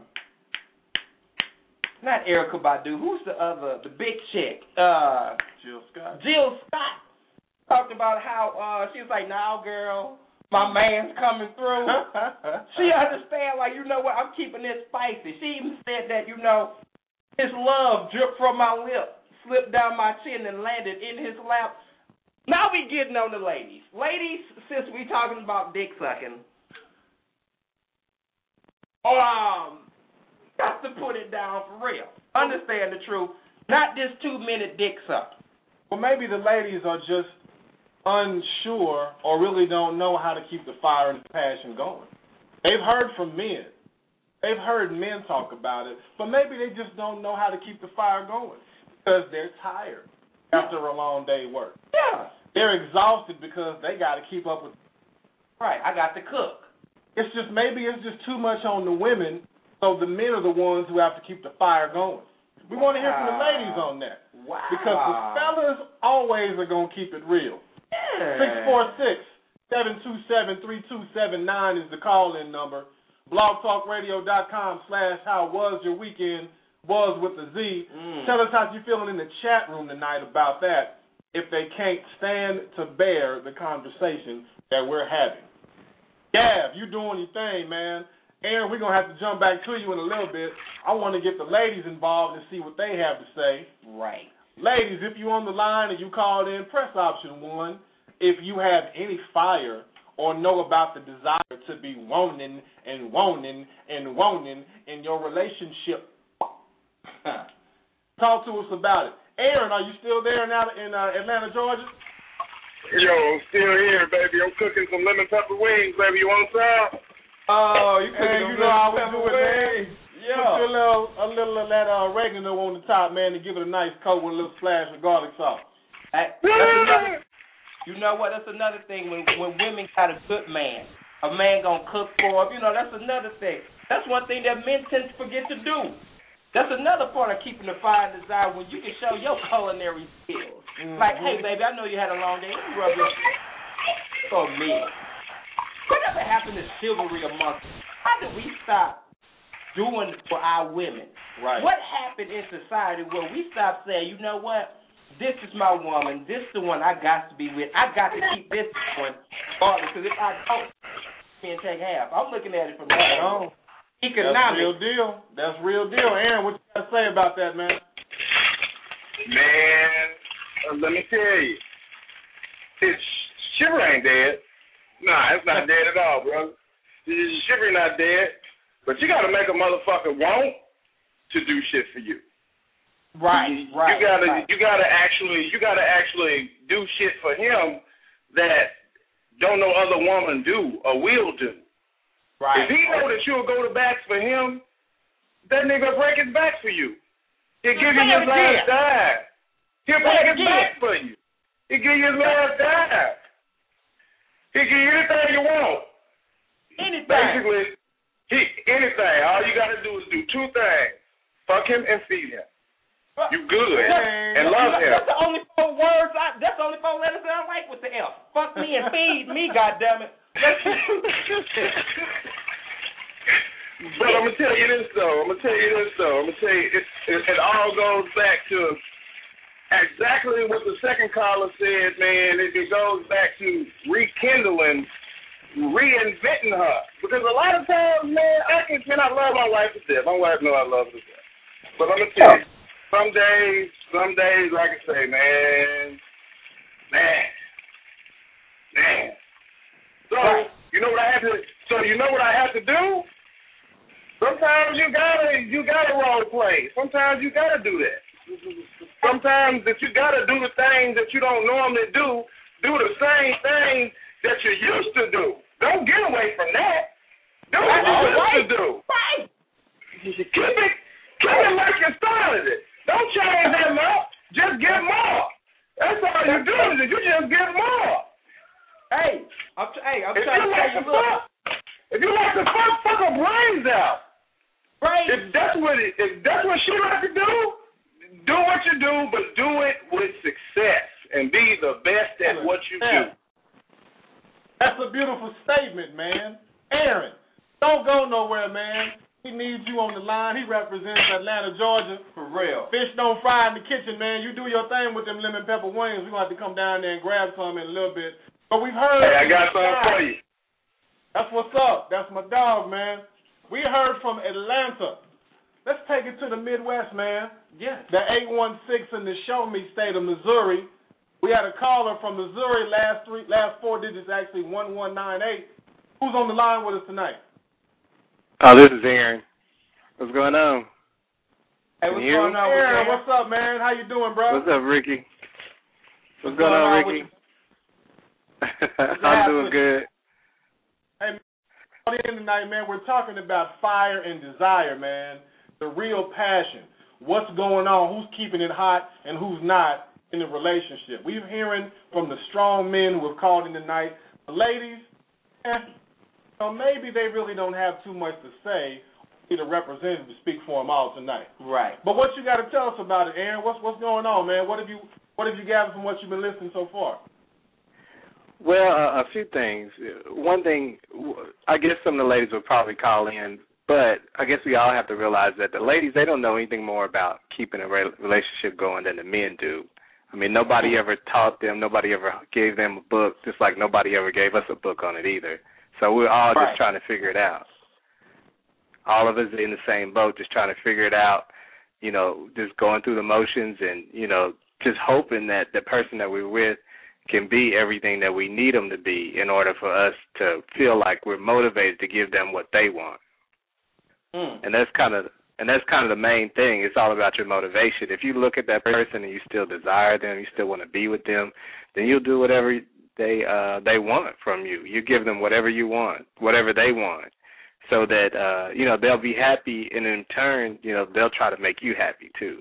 [SPEAKER 3] not Erykah Badu. Who's the other, the big chick? Uh,
[SPEAKER 2] Jill Scott.
[SPEAKER 3] Jill Scott. Talked about how uh, she was like, now, girl, my man's coming through. She understand, like, you know what, I'm keeping this spicy. She even said that, you know, his love dripped from my lip, slipped down my chin, and landed in his lap. Now we getting on the ladies. Ladies, since we talking about dick sucking, um, got to put it down for real. Understand the truth. Not this two-minute dick suck.
[SPEAKER 2] Well, maybe the ladies are just unsure or really don't know how to keep the fire and the passion going. They've heard from men. They've heard men talk about it, but maybe they just don't know how to keep the fire going because they're tired after a long day of work.
[SPEAKER 3] Yeah.
[SPEAKER 2] They're exhausted because they got to keep up with.
[SPEAKER 3] Right, I got to cook.
[SPEAKER 2] It's just, maybe it's just too much on the women, so the men are the ones who have to keep the fire going. We want to hear from the ladies on that.
[SPEAKER 3] Wow.
[SPEAKER 2] Because the fellas always are going to keep it real. six four six, seven two seven, three two seven nine is the call-in number. blogtalkradio.com slash how was your weekend, was with the Z.
[SPEAKER 3] Mm.
[SPEAKER 2] Tell us how you're feeling in the chat room tonight about that if they can't stand to bear the conversation that we're having. Gav, you doing your thing, man. Aaron, we're going to have to jump back to you in a little bit. I want to get the ladies involved and see what they have to say.
[SPEAKER 3] Right.
[SPEAKER 2] Ladies, if you're on the line and you called in, press option one. If you have any fire or know about the desire to be wanting and wanting and wanting in your relationship, talk to us about it. Aaron, are you still there now in uh, Atlanta, Georgia?
[SPEAKER 4] Yo, I'm still here, baby. I'm cooking some lemon pepper wings, baby. You want some?
[SPEAKER 2] Oh, you cooking
[SPEAKER 3] you
[SPEAKER 2] know how we
[SPEAKER 3] pepper
[SPEAKER 2] do it, man.
[SPEAKER 3] Yeah.
[SPEAKER 2] Put a little, a little of that uh, oregano on the top, man, to give it a nice coat with a little splash of garlic sauce.
[SPEAKER 3] Hey, that's another, you know what? That's another thing when when women got a good man, a man gonna cook for them. You know, that's another thing. That's one thing that men tend to forget to do. That's another part of keeping the fire and desire when you can show your culinary skills. Mm-hmm. Like, hey, baby, I know you had a long day. Let me rub your for me. Whatever happened to chivalry amongst us? How did we stop doing for our women?
[SPEAKER 2] Right.
[SPEAKER 3] What happened in society where we stopped saying, you know what? This is my woman. This is the one I got to be with. I got to keep this one. Because if I don't, I can't take half. I'm looking at it from that angle. Economics.
[SPEAKER 2] That's real deal. That's real deal. Aaron, what you got to say about that, man?
[SPEAKER 4] Man, uh, let me tell you. It's, Shiver ain't dead. Nah, it's not dead at all, brother. Chivalry not dead, but you got to make a motherfucker want to do shit for you.
[SPEAKER 3] Right,
[SPEAKER 4] you,
[SPEAKER 3] right.
[SPEAKER 4] You gotta,
[SPEAKER 3] right.
[SPEAKER 4] you gotta actually, you gotta actually do shit for him that don't no other woman do or will do.
[SPEAKER 3] Right.
[SPEAKER 4] If he know that you'll go to bats for him, that nigga break his back for you. He'll give you his last dime. He'll break his back for you. He'll give you his last dime. He'll give you anything you want.
[SPEAKER 3] Anything.
[SPEAKER 4] Basically, he, anything. All you got to do is do two things. Fuck him and feed him. You good.
[SPEAKER 2] Hey,
[SPEAKER 4] and love him.
[SPEAKER 3] That's the only four words, I, that's the only four letters that I like with the F. Fuck me and feed me, goddammit.
[SPEAKER 4] But I'm going to tell you this, though. I'm going to tell you this, though. I'm going to tell you, it, it, it all goes back to exactly what the second caller said, man. It, it goes back to rekindling, reinventing her. Because a lot of times, man, I can, man, I love my wife to death. My wife knows I love her to death. But I'm going to tell you, some days, some days, like I say, man, man, man. So, you know what I have to, so you know what I have to do? Sometimes you gotta, you gotta role play. Sometimes you gotta do that. Sometimes that you gotta do the things that you don't normally do, do the same thing that you used to do. Don't get away from that. Do what you used to do.
[SPEAKER 3] Right.
[SPEAKER 4] Keep it, keep it like you started it. Don't change them up. Just get more. That's all you do is you just get more.
[SPEAKER 3] Hey, I'm t- hey, I'm
[SPEAKER 4] if
[SPEAKER 3] trying
[SPEAKER 4] you
[SPEAKER 3] to
[SPEAKER 4] like
[SPEAKER 3] tell
[SPEAKER 4] to
[SPEAKER 3] you.
[SPEAKER 4] fuck, if you like to fuck, fuck her brains out.
[SPEAKER 3] Right.
[SPEAKER 4] If that's what it, if that's what she like to do, do what you do, but do it with success and be the best at what you do.
[SPEAKER 2] That's a beautiful statement, man. Aaron, don't go nowhere, man. He needs you on the line. He represents Atlanta, Georgia.
[SPEAKER 3] For real.
[SPEAKER 2] Fish don't fry in the kitchen, man. You do your thing with them lemon pepper wings. We're going to have to come down there and grab some in a little bit. But we've heard.
[SPEAKER 4] Hey, I got something for you.
[SPEAKER 2] That's what's up. That's my dog, man. We heard from Atlanta. Let's take it to the Midwest, man.
[SPEAKER 3] Yeah.
[SPEAKER 2] The eight one six in the Show Me state of Missouri. We had a caller from Missouri, last three, last four digits actually, one one nine eight. Who's on the line with us tonight?
[SPEAKER 5] Oh, this is Aaron. What's going on?
[SPEAKER 3] Hey, what's
[SPEAKER 5] Can you hear
[SPEAKER 3] going
[SPEAKER 5] me?
[SPEAKER 3] on,
[SPEAKER 2] Aaron,
[SPEAKER 3] Aaron?
[SPEAKER 2] what's up, man? How you doing, bro?
[SPEAKER 5] What's up, Ricky? What's,
[SPEAKER 2] What's
[SPEAKER 5] going,
[SPEAKER 2] going
[SPEAKER 5] on,
[SPEAKER 2] on
[SPEAKER 5] Ricky?
[SPEAKER 2] What's
[SPEAKER 5] I'm
[SPEAKER 2] happening?
[SPEAKER 5] doing good.
[SPEAKER 2] Hey, man, tonight, man, we're talking about fire and desire, man. The real passion. What's going on? Who's keeping it hot and who's not in the relationship? We're hearing from the strong men who have called in tonight. The ladies, eh, you know, maybe they really don't have too much to say. Need a representative to speak for them all tonight.
[SPEAKER 3] Right.
[SPEAKER 2] But what you got to tell us about it, Aaron? What's what's going on, man? What have you what have you gathered from what you've been listening so far?
[SPEAKER 5] Well, uh, a few things. One thing, I guess some of the ladies will probably call in, but I guess we all have to realize that the ladies, they don't know anything more about keeping a relationship going than the men do. I mean, nobody ever taught them, nobody ever gave them a book, just like nobody ever gave us a book on it either. So we're all
[SPEAKER 3] Right.
[SPEAKER 5] just trying to figure it out. All of us are in the same boat, just trying to figure it out, you know, just going through the motions and, you know, just hoping that the person that we're with can be everything that we need them to be in order for us to feel like we're motivated to give them what they want.
[SPEAKER 3] Mm.
[SPEAKER 5] And that's kind of and that's kind of the main thing. It's all about your motivation. If you look at that person and you still desire them, you still want to be with them, then you'll do whatever they uh, they want from you. You give them whatever you want, whatever they want, so that uh, you know they'll be happy, and in turn, you know they'll try to make you happy too.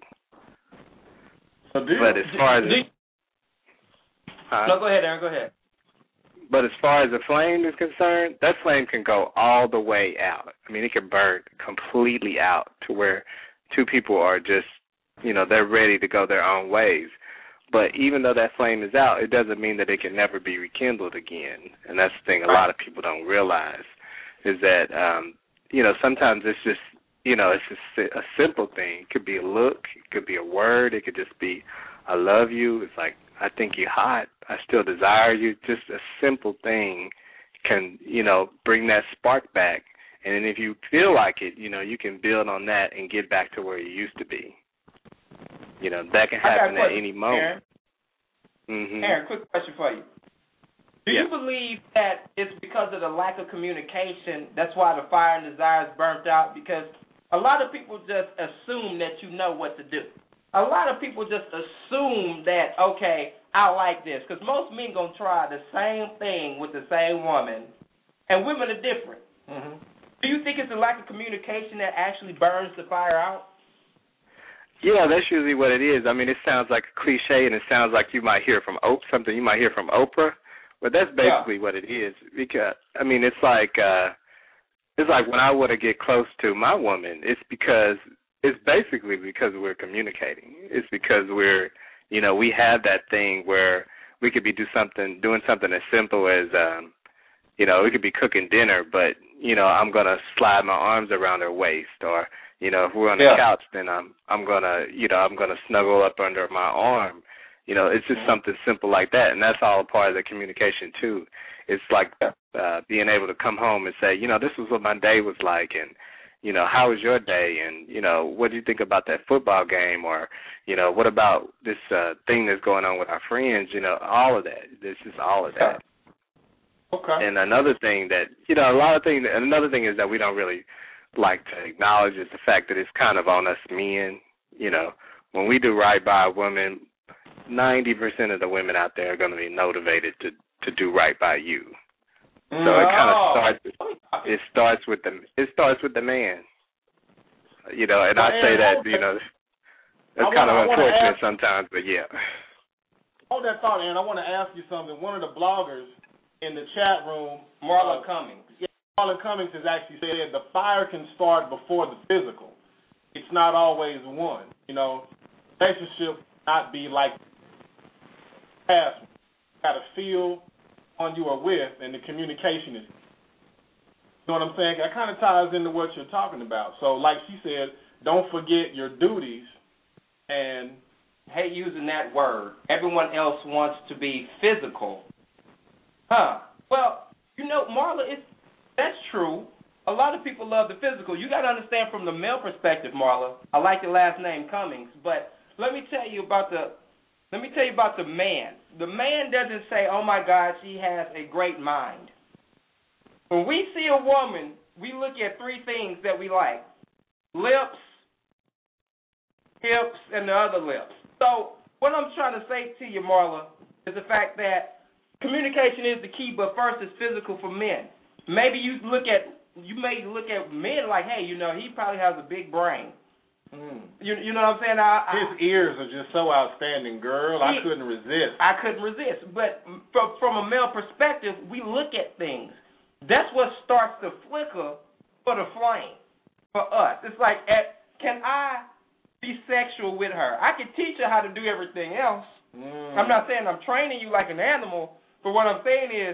[SPEAKER 2] So do
[SPEAKER 5] But as far as
[SPEAKER 3] Do-
[SPEAKER 5] huh?
[SPEAKER 3] No, go ahead, Aaron. Go ahead.
[SPEAKER 5] But as far as the flame is concerned, that flame can go all the way out. I mean, it can burn completely out to where two people are just, you know, they're ready to go their own ways. But even though that flame is out, it doesn't mean that it can never be rekindled again. And that's the thing a lot of people don't realize is that, um, you know, sometimes it's just, you know, it's just a simple thing. It could be a look. It could be a word. It could just be, I love you. It's like, I think you're hot. I still desire you. Just a simple thing can, you know, bring that spark back. And then if you feel like it, you know, you can build on that and get back to where you used to be. You know, that can happen at any moment.
[SPEAKER 3] Aaron,
[SPEAKER 5] Mm-hmm.
[SPEAKER 3] Aaron, quick question for you. Do you believe that it's because of the lack of communication, that's why the fire and desire is burnt out? Because a lot of people just assume that you know what to do. A lot of people just assume that, okay, I like this. Because most men going to try the same thing with the same woman, and women are different. Mm-hmm. Do you think it's the lack of communication that actually burns the fire out?
[SPEAKER 6] Yeah, that's usually what it is. I mean, it sounds like a cliche, and it sounds like you might hear from Oprah, something you might hear from Oprah. But that's basically yeah. what it is. Because I mean, it's like uh, it's like when I want to get close to my woman, it's because it's basically because we're communicating. It's because we're, you know, we have that thing where we could be do something, doing something as simple as, um, you know, we could be cooking dinner, but you know, I'm gonna slide my arms around her waist, or you know, if we're on the yeah. couch, then I'm I'm gonna, you know, I'm gonna snuggle up under my arm. You know, it's just something simple like that, and that's all a part of the communication, too. It's like uh, being able to come home and say, you know, this was what my day was like, and, you know, how was your day, and, you know, what do you think about that football game, or, you know, what about this uh, thing that's going on with our friends, you know, all of that. This is all of that.
[SPEAKER 2] Okay.
[SPEAKER 6] And another thing that, you know, a lot of things, another thing is that we don't really like to acknowledge is the fact that it's kind of on us men, you know, when we do right by a woman, ninety percent of the women out there are going to be motivated to, to do right by you. So it kind of starts. It starts with the. It starts with the man. You know, and I say that. You know, that's kind of unfortunate sometimes, but yeah.
[SPEAKER 2] Hold that thought, Aaron. I want to ask you something. One of the bloggers in the chat room, Marlon Cummings. Yeah, Marlon Cummings has actually said the fire can start before the physical. It's not always one. You know, relationship not be like. Past, got to feel on you are with, and the communication is. You know what I'm saying? That kind of ties into what you're talking about. So, like she said, don't forget your duties. And
[SPEAKER 3] hate using that word. Everyone else wants to be physical. Huh? Well, you know, Marla, it's that's true. A lot of people love the physical. You got to understand from the male perspective, Marla. I like your last name, Cummings, but let me tell you about the. Let me tell you about the man. The man doesn't say, oh, my God, she has a great mind. When we see a woman, we look at three things that we like. Lips, hips, and the other lips. So what I'm trying to say to you, Marla, is the fact that communication is the key, but first it's physical for men. Maybe you look at, you may look at men like, hey, you know, he probably has a big brain. Mm. You you know what I'm saying? I,
[SPEAKER 2] His I, ears are just so outstanding, girl. He, I couldn't resist.
[SPEAKER 3] I couldn't resist. But from, from a male perspective, we look at things. That's what starts the flicker for the flame for us. It's like, at, can I be sexual with her? I can teach her how to do everything else. Mm. I'm not saying I'm training you like an animal, but what I'm saying is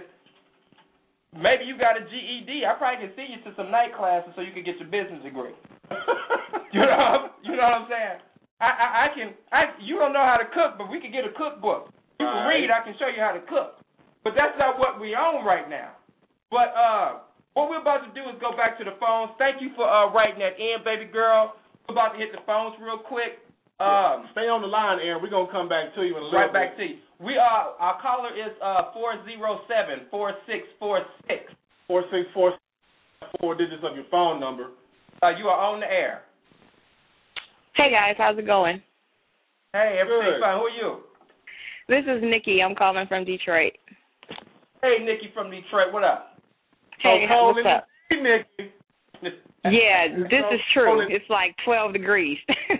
[SPEAKER 3] maybe you got a G E D. I probably can send you to some night classes so you can get your business degree. You know, you know what I'm saying? I, I, I can. I you don't know how to cook, but we can get a cookbook. You can read. I can show you how to cook. But that's not what we own right now. But uh, what we're about to do is go back to the phones. Thank you for uh, writing that in, baby girl. We're about to hit the phones real quick. Um,
[SPEAKER 2] Stay on the line, Aaron. We're gonna come back to you in a little
[SPEAKER 3] right
[SPEAKER 2] bit.
[SPEAKER 3] Right back to you. We are. Our caller is uh four zero seven four six four six.
[SPEAKER 2] Four six four four digits of your phone number.
[SPEAKER 3] Uh, you are on the air.
[SPEAKER 7] Hey, guys. How's it going?
[SPEAKER 3] Hey, everything's fine. Who are you?
[SPEAKER 7] This is Nikki. I'm calling from Detroit.
[SPEAKER 3] Hey, Nikki from Detroit. What up?
[SPEAKER 7] Hey,
[SPEAKER 2] so
[SPEAKER 7] what's up?
[SPEAKER 2] Hey, Nikki.
[SPEAKER 7] Yeah, this is true. It's like twelve degrees.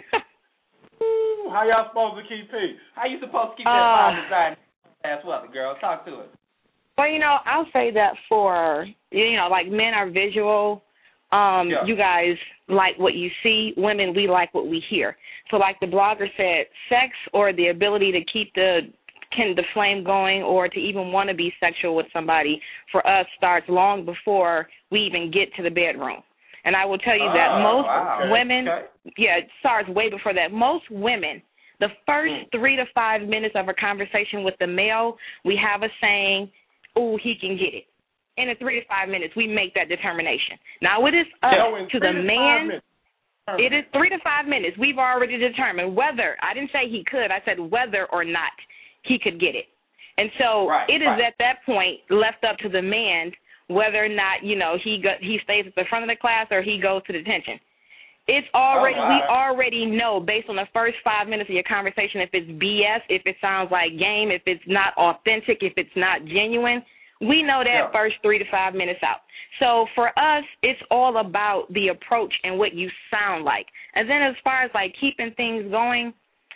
[SPEAKER 2] Ooh, how y'all supposed to keep peace?
[SPEAKER 3] How you supposed to keep that uh, fine design ass weather, girl? Talk to us.
[SPEAKER 7] Well, you know, I'll say that for, you know, like men are visual. Um, yeah. You guys like what you see. Women, we like what we hear. So like the blogger said, sex or the ability to keep the can the flame going or to even want to be sexual with somebody for us starts long before we even get to the bedroom. And I will tell you that
[SPEAKER 3] oh,
[SPEAKER 7] most
[SPEAKER 3] wow.
[SPEAKER 7] women,
[SPEAKER 3] okay.
[SPEAKER 7] yeah, it starts way before that. Most women, the first mm. three to five minutes of a conversation with the male, we have a saying, ooh, he can get it. In the three to five minutes, we make that determination. Now, it is up
[SPEAKER 2] yeah,
[SPEAKER 7] to the man. It is three to five minutes. We've already determined whether, I didn't say he could, I said whether or not he could get it. And so
[SPEAKER 3] right,
[SPEAKER 7] it is
[SPEAKER 3] right.
[SPEAKER 7] at that point left up to the man whether or not, you know, he go, he stays at the front of the class or he goes to detention. It's already,
[SPEAKER 3] oh,
[SPEAKER 7] we already know based on the first five minutes of your conversation if it's B S, if it sounds like game, if it's not authentic, if it's not genuine. We know that
[SPEAKER 3] yeah.
[SPEAKER 7] first three to five minutes out. So for us, it's all about the approach and what you sound like. And then as far as, like, keeping things going,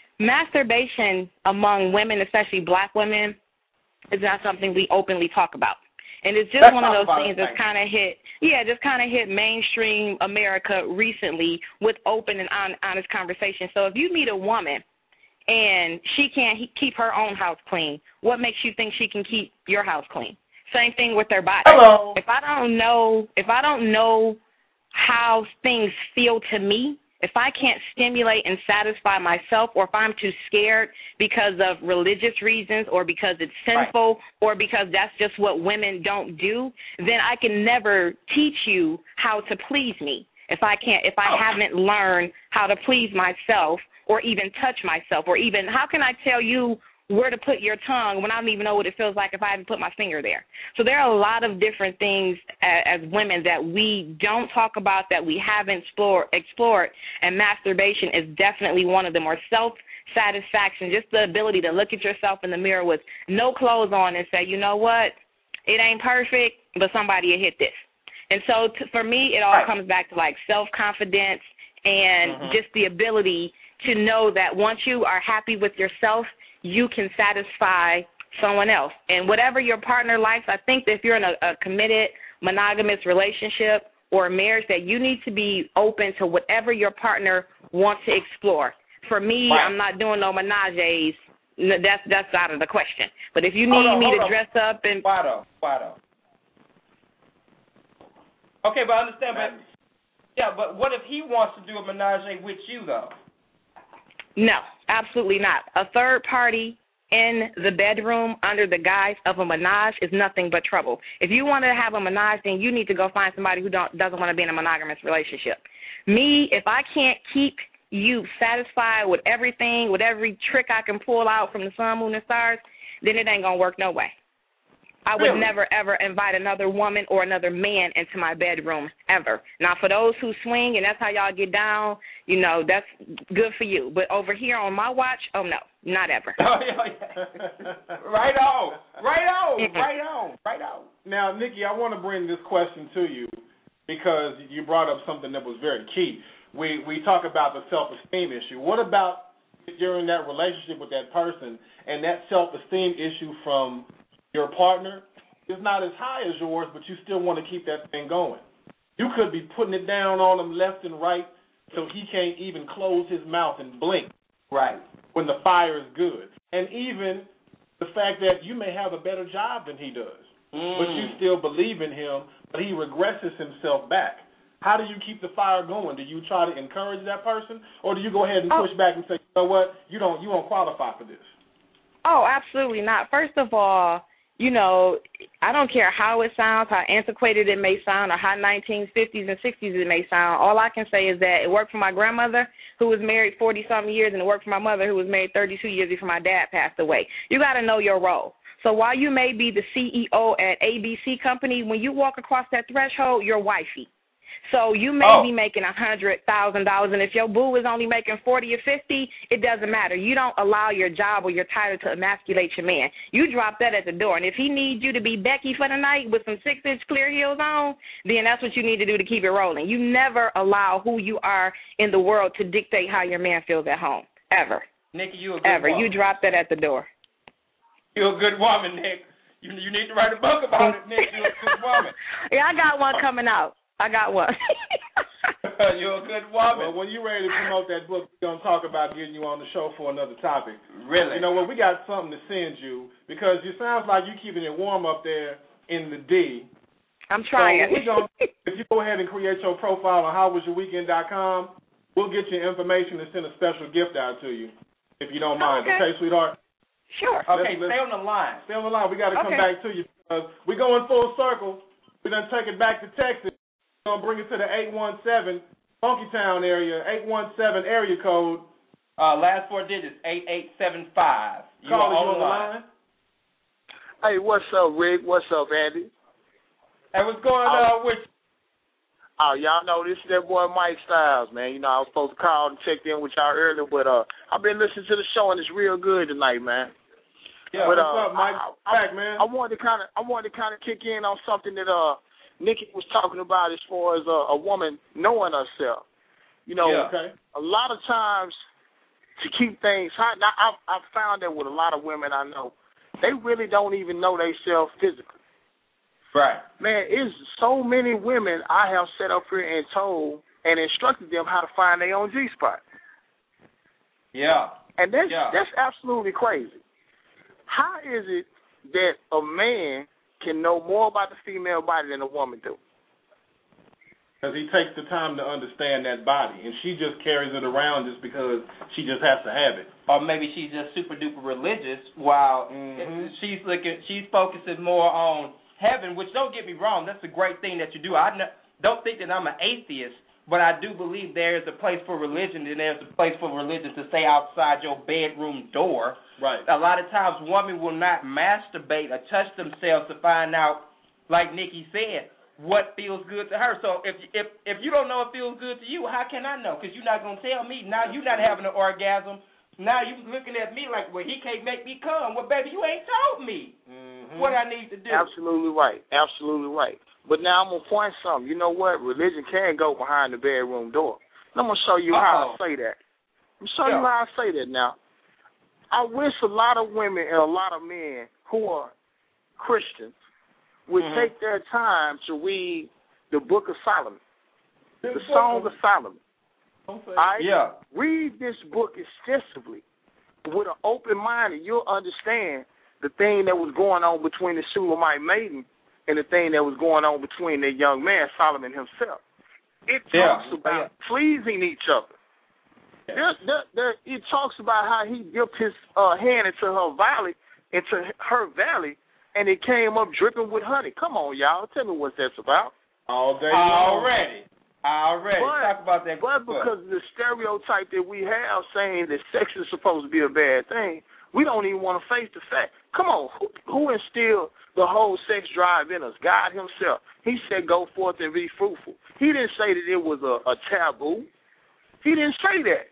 [SPEAKER 7] masturbation among women, especially black women, is not something we openly talk about. And it's just
[SPEAKER 3] Let's
[SPEAKER 7] one of those things
[SPEAKER 3] it,
[SPEAKER 7] that's kind of hit, yeah, just kind of hit mainstream America recently with open and on, honest conversation. So if you meet a woman and she can't he, keep her own house clean, what makes you think she can keep your house clean? Same thing with their body.
[SPEAKER 3] Hello.
[SPEAKER 7] If I don't know, if I don't know how things feel to me, if I can't stimulate and satisfy myself, or if I'm too scared because of religious reasons or because it's sinful right. or because that's just what women don't do, then I can never teach you how to please me. If I can't, if I haven't learned how to please myself or even touch myself, or even how can I tell you where to put your tongue when I don't even know what it feels like if I haven't put my finger there. So there are a lot of different things as, as women that we don't talk about, that we haven't explore, explored, and masturbation is definitely one of them, or self-satisfaction, just the ability to look at yourself in the mirror with no clothes on and say, you know what, it ain't perfect, but somebody will hit this. And so to, for me, it all right. comes back to, like, self-confidence and mm-hmm. just the ability to know that once you are happy with yourself, you can satisfy someone else. And whatever your partner likes, I think that if you're in a, a committed, monogamous relationship or a marriage, that you need to be open to whatever your partner wants to explore. For me, right. I'm not doing no menages. That's that's out of the question. But if you need
[SPEAKER 3] on,
[SPEAKER 7] me to
[SPEAKER 3] on.
[SPEAKER 7] dress up and...
[SPEAKER 3] Why though? Why though? Okay, but I understand, but... Yeah, but what if he wants to do a menage with you, though?
[SPEAKER 7] No, absolutely not. A third party in the bedroom under the guise of a menage is nothing but trouble. If you want to have a menage, then you need to go find somebody who don't, doesn't want to be in a monogamous relationship. Me, if I can't keep you satisfied with everything, with every trick I can pull out from the sun, moon, and stars, then it ain't going to work no way. I would
[SPEAKER 3] really?
[SPEAKER 7] never, ever invite another woman or another man into my bedroom, ever. Now, for those who swing and that's how y'all get down, you know, that's good for you. But over here on my watch, oh, no, not ever.
[SPEAKER 3] Oh, yeah, yeah. Right on. Right on. Right on. Right on.
[SPEAKER 2] Now, Nikki, I want to bring this question to you because you brought up something that was very key. We, we talk about the self-esteem issue. What about if you're in that relationship with that person and that self-esteem issue from your partner is not as high as yours, but you still want to keep that thing going? You could be putting it down on him left and right so he can't even close his mouth and blink.
[SPEAKER 3] Right.
[SPEAKER 2] When the fire is good. And even the fact that you may have a better job than he does, mm. but you still believe in him, but he regresses himself back. How do you keep the fire going? Do you try to encourage that person, or do you go ahead and push oh. back and say, you know what, you don't, you won't qualify for this?
[SPEAKER 7] Oh, absolutely not. First of all, you know, I don't care how it sounds, how antiquated it may sound, or how nineteen fifties and sixties it may sound. All I can say is that it worked for my grandmother, who was married forty-something years, and it worked for my mother, who was married thirty-two years before my dad passed away. You got to know your role. So while you may be the C E O at A B C company, when you walk across that threshold, you're wifey. So you may oh. be making one hundred thousand dollars, and if your boo is only making forty or fifty, it doesn't matter. You don't allow your job or your title to emasculate your man. You drop that at the door, and if he needs you to be Becky for the night with some six-inch clear heels on, then that's what you need to do to keep it rolling. You never allow who you are in the world to dictate how your man feels at home, ever.
[SPEAKER 3] Nikki, you a good
[SPEAKER 7] Ever.
[SPEAKER 3] woman.
[SPEAKER 7] You drop that at the door.
[SPEAKER 3] You're a good woman, Nick. You, you need to write a book about it, Nick. You're a good woman.
[SPEAKER 7] Yeah, I got one coming out. I got one.
[SPEAKER 3] You're a good woman.
[SPEAKER 2] Well, when you're ready to promote that book, we're going to talk about getting you on the show for another topic.
[SPEAKER 3] Really?
[SPEAKER 2] You know what? Well, we got something to send you because it sounds like you're keeping it warm up there in the D.
[SPEAKER 7] I'm trying.
[SPEAKER 2] So we're gonna, if you go ahead and create your profile on how was your weekend dot com, we'll get your information and send a special gift out to you, if you don't mind.
[SPEAKER 7] Okay,
[SPEAKER 2] okay sweetheart?
[SPEAKER 7] Sure.
[SPEAKER 3] Okay,
[SPEAKER 2] let's, let's,
[SPEAKER 3] stay on the line.
[SPEAKER 2] Stay on the line. We got to
[SPEAKER 7] okay.
[SPEAKER 2] come back to you because we're going full circle. We're going to take it back to Texas. We're going to bring it to the eight one seven Funky Town area, eight one seven area code.
[SPEAKER 3] Uh, last four digits, eight eight seven five. You
[SPEAKER 2] Call
[SPEAKER 3] are on the line. line.
[SPEAKER 8] Hey, what's up, Rick? What's up, Andy?
[SPEAKER 3] Hey, what's going on with you?
[SPEAKER 8] Oh, y'all know this is that boy Mike Styles, man. You know, I was supposed to call and check in with y'all earlier, but uh, I've been listening to the show and it's real good tonight, man.
[SPEAKER 2] Yeah,
[SPEAKER 8] but,
[SPEAKER 2] what's
[SPEAKER 8] uh,
[SPEAKER 2] up, Mike?
[SPEAKER 8] I, I,
[SPEAKER 2] Back, man.
[SPEAKER 8] I wanted to kind of, I wanted to kind of kick in on something that uh, Nikki was talking about as far as uh, a woman knowing herself. You know,
[SPEAKER 2] yeah, okay.
[SPEAKER 8] a lot of times to keep things hot. Now, I've, I've found that with a lot of women I know, they really don't even know themselves physically.
[SPEAKER 3] Right.
[SPEAKER 8] Man, it's so many women I have set up here and told and instructed them how to find their own G-spot.
[SPEAKER 3] Yeah.
[SPEAKER 8] And that's,
[SPEAKER 3] yeah.
[SPEAKER 8] that's absolutely crazy. How is it that a man can know more about the female body than a woman do?
[SPEAKER 2] Because he takes the time to understand that body, and she just carries it around just because she just has to have it.
[SPEAKER 3] Or maybe she's just super duper religious while
[SPEAKER 2] mm-hmm.
[SPEAKER 3] she's looking, she's focusing more on heaven. Which, don't get me wrong, that's a great thing that you do. I don't think that I'm an atheist, but I do believe there is a place for religion, and there's a place for religion to stay outside your bedroom door.
[SPEAKER 2] Right.
[SPEAKER 3] A lot of times, women will not masturbate or touch themselves to find out, like Nikki said, what feels good to her. So if if if you don't know it feels good to you, how can I know? Because you're not going to tell me. Now you're not having an orgasm. Now you looking at me like, well, he can't make me come. Well, baby, you ain't told me
[SPEAKER 2] mm-hmm.
[SPEAKER 3] what I need to do.
[SPEAKER 8] Absolutely right. Absolutely right. But now I'm going to point something. You know what? Religion can go behind the bedroom door. And I'm going to show you
[SPEAKER 3] Uh-oh.
[SPEAKER 8] how I say that. I'm going to show
[SPEAKER 3] yeah.
[SPEAKER 8] you how I say that now. I wish a lot of women and a lot of men who are Christians would
[SPEAKER 3] mm-hmm.
[SPEAKER 8] take their time to read the Book of Solomon, the Song of Solomon. All right?
[SPEAKER 3] Yeah.
[SPEAKER 8] Read this book extensively with an open mind, and you'll understand the thing that was going on between the Shulamite maiden and the thing that was going on between the young man, Solomon himself. It
[SPEAKER 3] yeah.
[SPEAKER 8] talks about
[SPEAKER 3] yeah.
[SPEAKER 8] pleasing each other. There, there, there, it talks about how he dipped his uh, hand into her valley, into her valley, and it came up dripping with honey. Come on, y'all. Tell me what that's about.
[SPEAKER 2] All day
[SPEAKER 3] long. Already. Already.
[SPEAKER 8] But,
[SPEAKER 3] Talk about that.
[SPEAKER 8] But because of the stereotype that we have saying that sex is supposed to be a bad thing, we don't even want to face the fact. Come on, who, who instilled the whole sex drive in us? God himself. He said, go forth and be fruitful. He didn't say that it was a, a taboo. He didn't say that.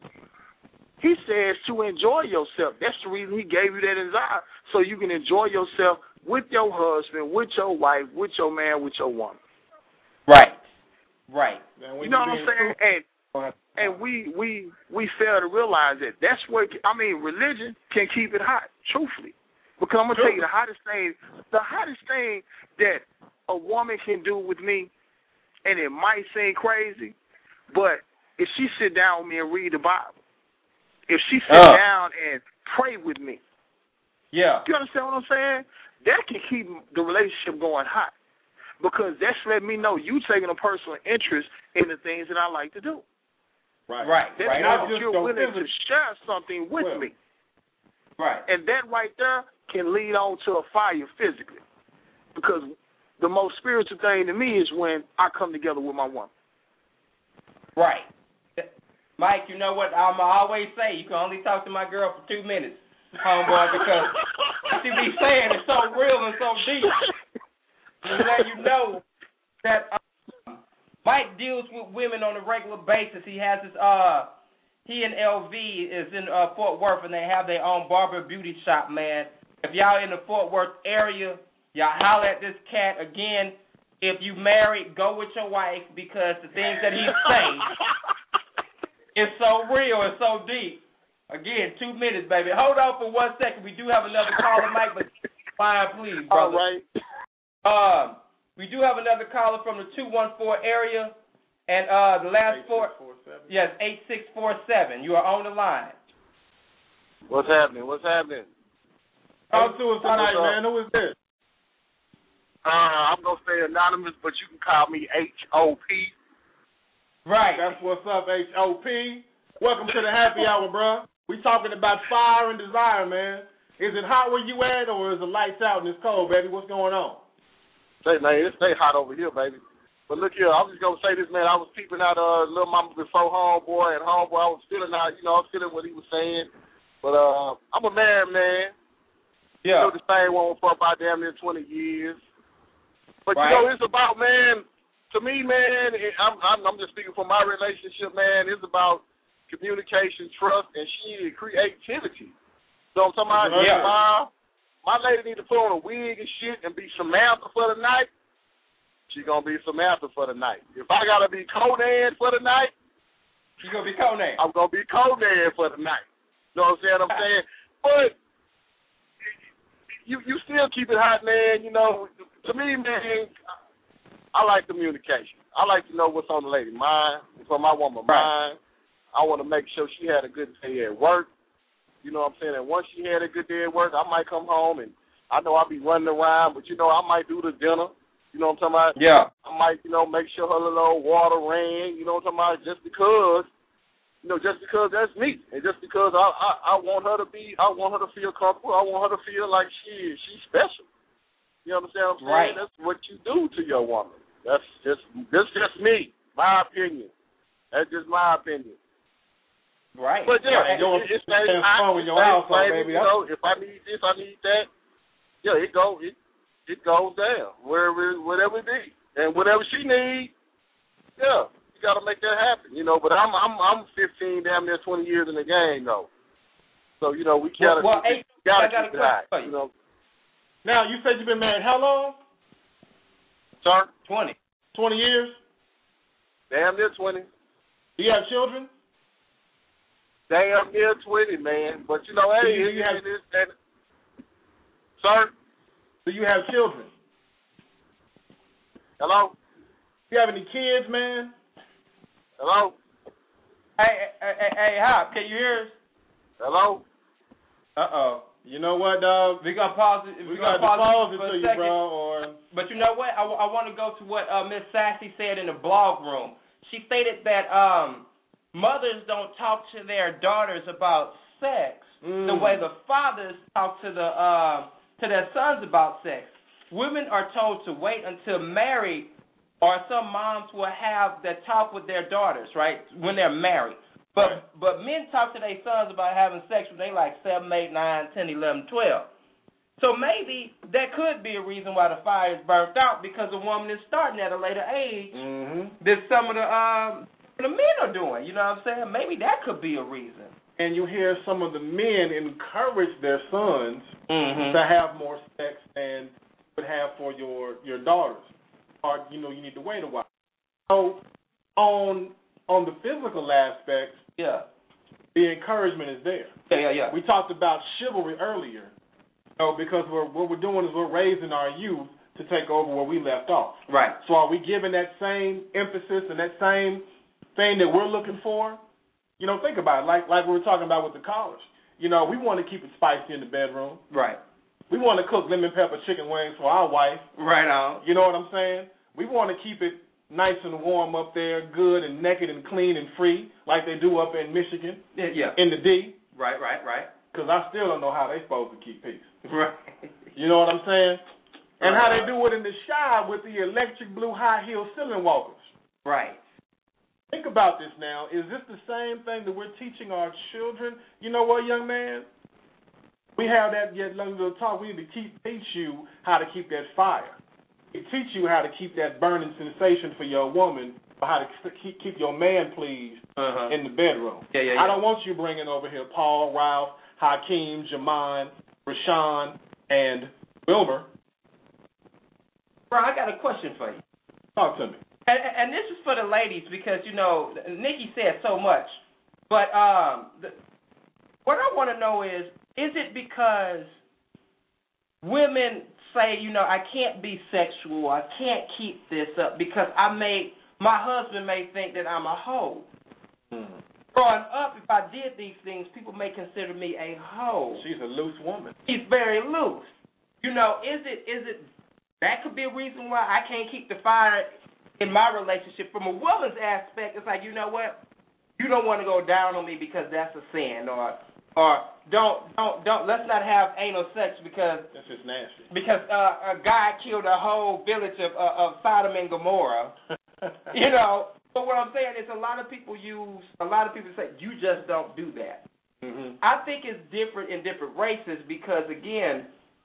[SPEAKER 8] He says to enjoy yourself. That's the reason he gave you that desire, so you can enjoy yourself with your husband, with your wife, with your man, with your woman.
[SPEAKER 3] Right. Right.
[SPEAKER 8] You know what I'm saying? And and we we we fail to realize that. That's where, I mean, religion can keep it hot, truthfully. Because I'm gonna tell you the hottest thing, the hottest thing that a woman can do with me, and it might seem crazy, but if she sit down with me and read the Bible, if she sit uh. down and pray with me,
[SPEAKER 3] yeah,
[SPEAKER 8] you understand what I'm saying? That can keep the relationship going hot. Because that's letting me know you taking a personal interest in the things that I like to do.
[SPEAKER 3] Right. Right.
[SPEAKER 8] That's
[SPEAKER 3] right.
[SPEAKER 8] that you're willing to share something with
[SPEAKER 2] well.
[SPEAKER 8] me.
[SPEAKER 3] Right.
[SPEAKER 8] And that right there can lead on to a fire physically. Because the most spiritual thing to me is when I come together with my woman.
[SPEAKER 3] Right. Mike, you know what I'm always say? You can only talk to my girl for two minutes, homeboy, because what she be saying is so real and so deep. To let you know that um, Mike deals with women on a regular basis. He has his uh, he and L V is in uh, Fort Worth, and they have their own barber beauty shop. Man, if y'all in the Fort Worth area, y'all holler at this cat again. If you married, go with your wife because the things that he's saying is so real and so deep. Again, two minutes, baby. Hold on for one second. We do have another caller, Mike, but fine, please, brother.
[SPEAKER 8] All right.
[SPEAKER 3] Um, we do have another caller from the two one four area, and uh, the last four, yes, eight six four seven. You are on the line.
[SPEAKER 8] What's happening? What's happening?
[SPEAKER 2] Talk to us tonight, man. Who is this?
[SPEAKER 8] Uh, I'm gonna stay anonymous, but you can call me H O P.
[SPEAKER 3] Right.
[SPEAKER 2] That's what's up, H O P. Welcome to the happy hour, bro. We talking about fire and desire, man. Is it hot where you at, or is the lights out and it's cold, baby? What's going on?
[SPEAKER 8] Say, man, it stay hot over here, baby. But look here, I'm just going to say this, man. I was peeping out uh, Lil Mama before Homeboy, and Homeboy, I was feeling out, you know, I was feeling what he was saying. But uh, I'm a married man. Yeah. You know, the same one for about damn near twenty years. But,
[SPEAKER 3] right.
[SPEAKER 8] you know, it's about, man, to me, man, it, I'm, I'm, I'm just speaking for my relationship, man, it's about communication, trust, and shit, creativity. So I'm talking about,
[SPEAKER 3] yeah.
[SPEAKER 8] my, my lady need to put on a wig and shit and be Samantha for the night. She gonna be Samantha for the night. If I gotta be Conan for the night,
[SPEAKER 3] she gonna be Conan.
[SPEAKER 8] I'm gonna be Conan for the night. You know what I'm saying? I'm saying, but you you still keep it hot, man. You know, to me, man, I like communication. I like to know what's on the lady's mind, what's on my woman's
[SPEAKER 3] right.
[SPEAKER 8] mind. I want to make sure she had a good day at work. You know what I'm saying? And once she had a good day at work, I might come home and I know I'll be running around, but, you know, I might do the dinner. You know what I'm talking about?
[SPEAKER 3] Yeah.
[SPEAKER 8] I might, you know, make sure her little water ran, you know what I'm talking about, just because, you know, just because that's me. And just because I, I, I want her to be, I want her to feel comfortable. I want her to feel like she is, she's special. You understand what I'm saying?
[SPEAKER 3] Right.
[SPEAKER 8] That's what you do to your woman. That's just, that's just me, my opinion. That's just my opinion.
[SPEAKER 3] Right.
[SPEAKER 8] But yeah,
[SPEAKER 2] right.
[SPEAKER 8] it, it's
[SPEAKER 2] it's
[SPEAKER 8] it's
[SPEAKER 2] fun with your household, baby.
[SPEAKER 8] You know, if I need this, I need that. Yeah, it go it it goes down wherever whatever it be, and whatever she needs. Yeah, you got to make that happen. You know, but I'm I'm I'm fifteen, damn near twenty years in the game though. So you know we gotta
[SPEAKER 3] well, well,
[SPEAKER 8] we
[SPEAKER 3] hey,
[SPEAKER 8] gotta
[SPEAKER 3] I got
[SPEAKER 8] keep
[SPEAKER 3] a
[SPEAKER 8] it high.
[SPEAKER 3] question.
[SPEAKER 8] You know.
[SPEAKER 2] Now you said you've been married how long?
[SPEAKER 8] Sir,
[SPEAKER 3] twenty.
[SPEAKER 2] Twenty years.
[SPEAKER 8] Damn near twenty.
[SPEAKER 2] Do you have children?
[SPEAKER 8] Damn near twenty, man. But you know, hey,
[SPEAKER 2] do you, do you have,
[SPEAKER 8] it is that. Sir,
[SPEAKER 2] do you have children?
[SPEAKER 8] Hello.
[SPEAKER 2] Do you have any kids, man?
[SPEAKER 8] Hello.
[SPEAKER 3] Hey, hey, hey, hey, Hop, can you hear us?
[SPEAKER 8] Hello.
[SPEAKER 2] Uh oh. You know what, dog?
[SPEAKER 3] We gonna pause it.
[SPEAKER 2] We, we
[SPEAKER 3] gonna
[SPEAKER 2] got to pause it
[SPEAKER 3] for
[SPEAKER 2] to
[SPEAKER 3] a
[SPEAKER 2] you,
[SPEAKER 3] second.
[SPEAKER 2] bro. Or
[SPEAKER 3] but you know what? I, I want to go to what uh, Miss Sassy said in the blog room. She stated that um, mothers don't talk to their daughters about sex
[SPEAKER 2] mm.
[SPEAKER 3] the way the fathers talk to the uh, to their sons about sex. Women are told to wait until married, or some moms will have that talk with their daughters, right, when they're married. But
[SPEAKER 2] right.
[SPEAKER 3] but men talk to their sons about having sex when they like seven, eight, nine, ten, eleven, twelve. So maybe that could be a reason why the fire is burnt out, because a woman is starting at a later age
[SPEAKER 2] mm-hmm.
[SPEAKER 3] than some of the um the men are doing. You know what I'm saying? Maybe that could be a reason.
[SPEAKER 2] And you hear some of the men encourage their sons
[SPEAKER 3] mm-hmm.
[SPEAKER 2] to have more sex than you would have for your your daughters. Or you know you need to wait a while. So on on the physical aspects,
[SPEAKER 3] yeah,
[SPEAKER 2] the encouragement is there.
[SPEAKER 3] Yeah, yeah, yeah.
[SPEAKER 2] We talked about chivalry earlier. So because we're, what we're doing is we're raising our youth to take over where we left off.
[SPEAKER 3] Right.
[SPEAKER 2] So are we giving that same emphasis and that same thing that we're looking for? You know, think about it. Like like we were talking about with the college. You know, we want to keep it spicy in the bedroom.
[SPEAKER 3] Right.
[SPEAKER 2] We want to cook lemon pepper chicken wings for our wife.
[SPEAKER 3] Right on.
[SPEAKER 2] You know what I'm saying? We want to keep it nice and warm up there, good and naked and clean and free, like they do up in Michigan.
[SPEAKER 3] Yeah. yeah.
[SPEAKER 2] In the D.
[SPEAKER 3] Right, right, right.
[SPEAKER 2] Because I still don't know how they supposed to keep peace.
[SPEAKER 3] Right.
[SPEAKER 2] You know what I'm saying? And
[SPEAKER 3] right.
[SPEAKER 2] how they do it in the shy with the electric blue high heel ceiling walkers.
[SPEAKER 3] Right.
[SPEAKER 2] Think about this now. Is this the same thing that we're teaching our children? You know what, young man? We have that yet little talk. We need to keep, teach you how to keep that fire. We teach you how to keep that burning sensation for your woman, or how to keep, keep your man pleased
[SPEAKER 3] uh-huh.
[SPEAKER 2] in the bedroom.
[SPEAKER 3] Yeah, yeah, yeah.
[SPEAKER 2] I don't want you bringing over here Paul, Ralph, Hakeem, Jamon, Rashawn, and Wilbur.
[SPEAKER 3] Bro, I got a question for you.
[SPEAKER 2] Talk to me.
[SPEAKER 3] And, and this is for the ladies because, you know, Nikki said so much. But um, the, what I want to know is, is it because women say, you know, I can't be sexual, I can't keep this up because I may, my husband may think that I'm a hoe.
[SPEAKER 2] Mm-hmm.
[SPEAKER 3] Growing up, if I did these things, people may consider me a hoe.
[SPEAKER 2] She's a loose woman.
[SPEAKER 3] She's very loose. You know, is it is it that could be a reason why I can't keep the fire in my relationship? From a woman's aspect, it's like, you know what? You don't want to go down on me because that's a sin, or or don't don't don't let's not have anal sex because
[SPEAKER 2] that's just nasty.
[SPEAKER 3] Because uh, a guy killed a whole village of uh, of Sodom and Gomorrah. You know. But what I'm saying is a lot of people use, a lot of people say, you just don't do that.
[SPEAKER 2] Mm-hmm.
[SPEAKER 3] I think it's different in different races because, again,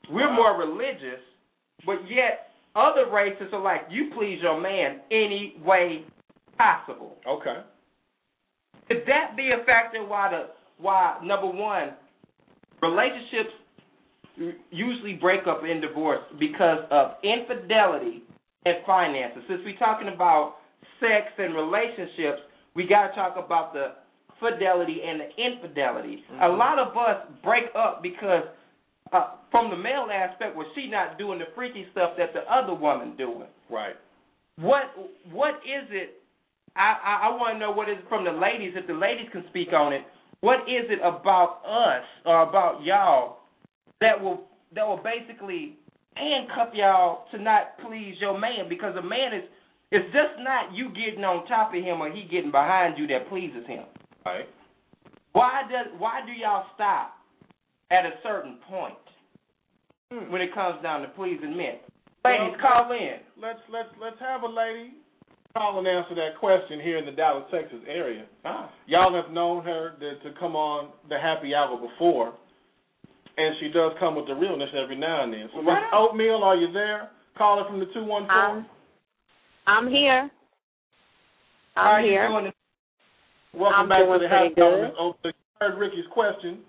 [SPEAKER 3] We're more religious, but yet other races are like, you please your man any way possible.
[SPEAKER 2] Okay.
[SPEAKER 3] Could that be a factor why the why number one, relationships usually break up in divorce because of infidelity and finances? Since we're talking about sex and relationships, we got to talk about the fidelity and the infidelity. Mm-hmm. A lot of us break up because uh, from the male aspect, where she not doing the freaky stuff that the other woman doing.
[SPEAKER 2] Right.
[SPEAKER 3] What What is it? I, I, I want to know what is it from the ladies, if the ladies can speak on it. What is it about us or about y'all that will that will basically handcuff y'all to not please your man? Because a man is it's just not you getting on top of him or he getting behind you that pleases him.
[SPEAKER 2] Right.
[SPEAKER 3] Why does why do y'all stop at a certain point hmm. when it comes down to pleasing men? Ladies, well, call in.
[SPEAKER 2] Let's let's let's have a lady call and answer that question here in the Dallas, Texas area.
[SPEAKER 3] Ah.
[SPEAKER 2] Y'all have known her to, to come on the happy hour before, and she does come with the realness every now and then. So, Miss Oatmeal, are you there? Caller from the two one four.
[SPEAKER 9] Um, I'm here. I'm
[SPEAKER 3] How are
[SPEAKER 9] here.
[SPEAKER 3] You doing?
[SPEAKER 2] Welcome
[SPEAKER 9] I'm
[SPEAKER 2] back to the happy hour, Miss Oatmeal. You heard Ricky's question.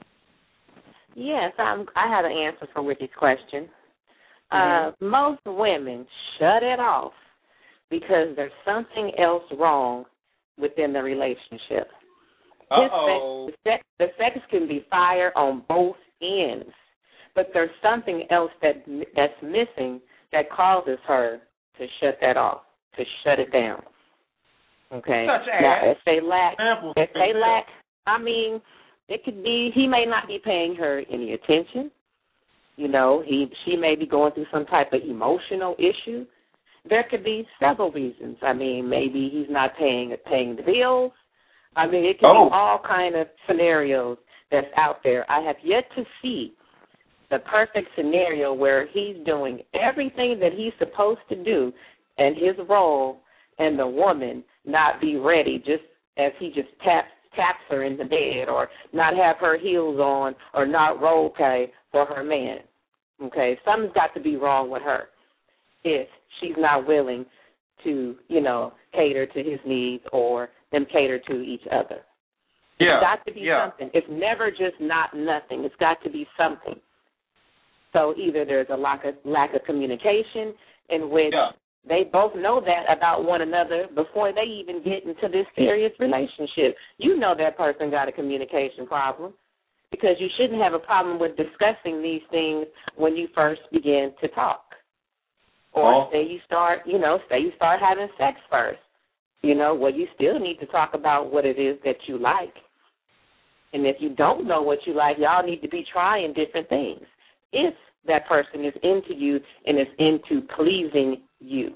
[SPEAKER 9] Yes, I'm, I have an answer for Ricky's question.
[SPEAKER 2] Mm-hmm.
[SPEAKER 9] Uh, most women shut it off because there's something else wrong within the relationship.
[SPEAKER 2] Uh-oh.
[SPEAKER 9] Sex, the, sex, the sex can be fire on both ends, but there's something else that that's missing that causes her to shut that off, to shut it down. Okay?
[SPEAKER 3] Such as?
[SPEAKER 9] Now, if they lack,
[SPEAKER 2] Examples.
[SPEAKER 9] if they lack, I mean, it could be he may not be paying her any attention. You know, he she may be going through some type of emotional issue. There could be several reasons. I mean, maybe he's not paying paying the bills. I mean, it could
[SPEAKER 3] oh.
[SPEAKER 9] be all kind of scenarios that's out there. I have yet to see the perfect scenario where he's doing everything that he's supposed to do and his role, and the woman not be ready just as he just taps taps her in the bed, or not have her heels on, or not role play for her man. Okay, something's got to be wrong with her if she's not willing to, you know, cater to his needs or them cater to each other.
[SPEAKER 3] Yeah.
[SPEAKER 9] It's got to be
[SPEAKER 3] yeah.
[SPEAKER 9] something. It's never just not nothing. It's got to be something. So either there's a lack of, lack of communication in which
[SPEAKER 3] yeah.
[SPEAKER 9] they both know that about one another before they even get into this serious relationship. You know that person got a communication problem, because you shouldn't have a problem with discussing these things when you first begin to talk. Or
[SPEAKER 3] oh.
[SPEAKER 9] say you start, you know, say you start having sex first. You know, well, you still need to talk about what it is that you like. And if you don't know what you like, y'all need to be trying different things if that person is into you and is into pleasing you.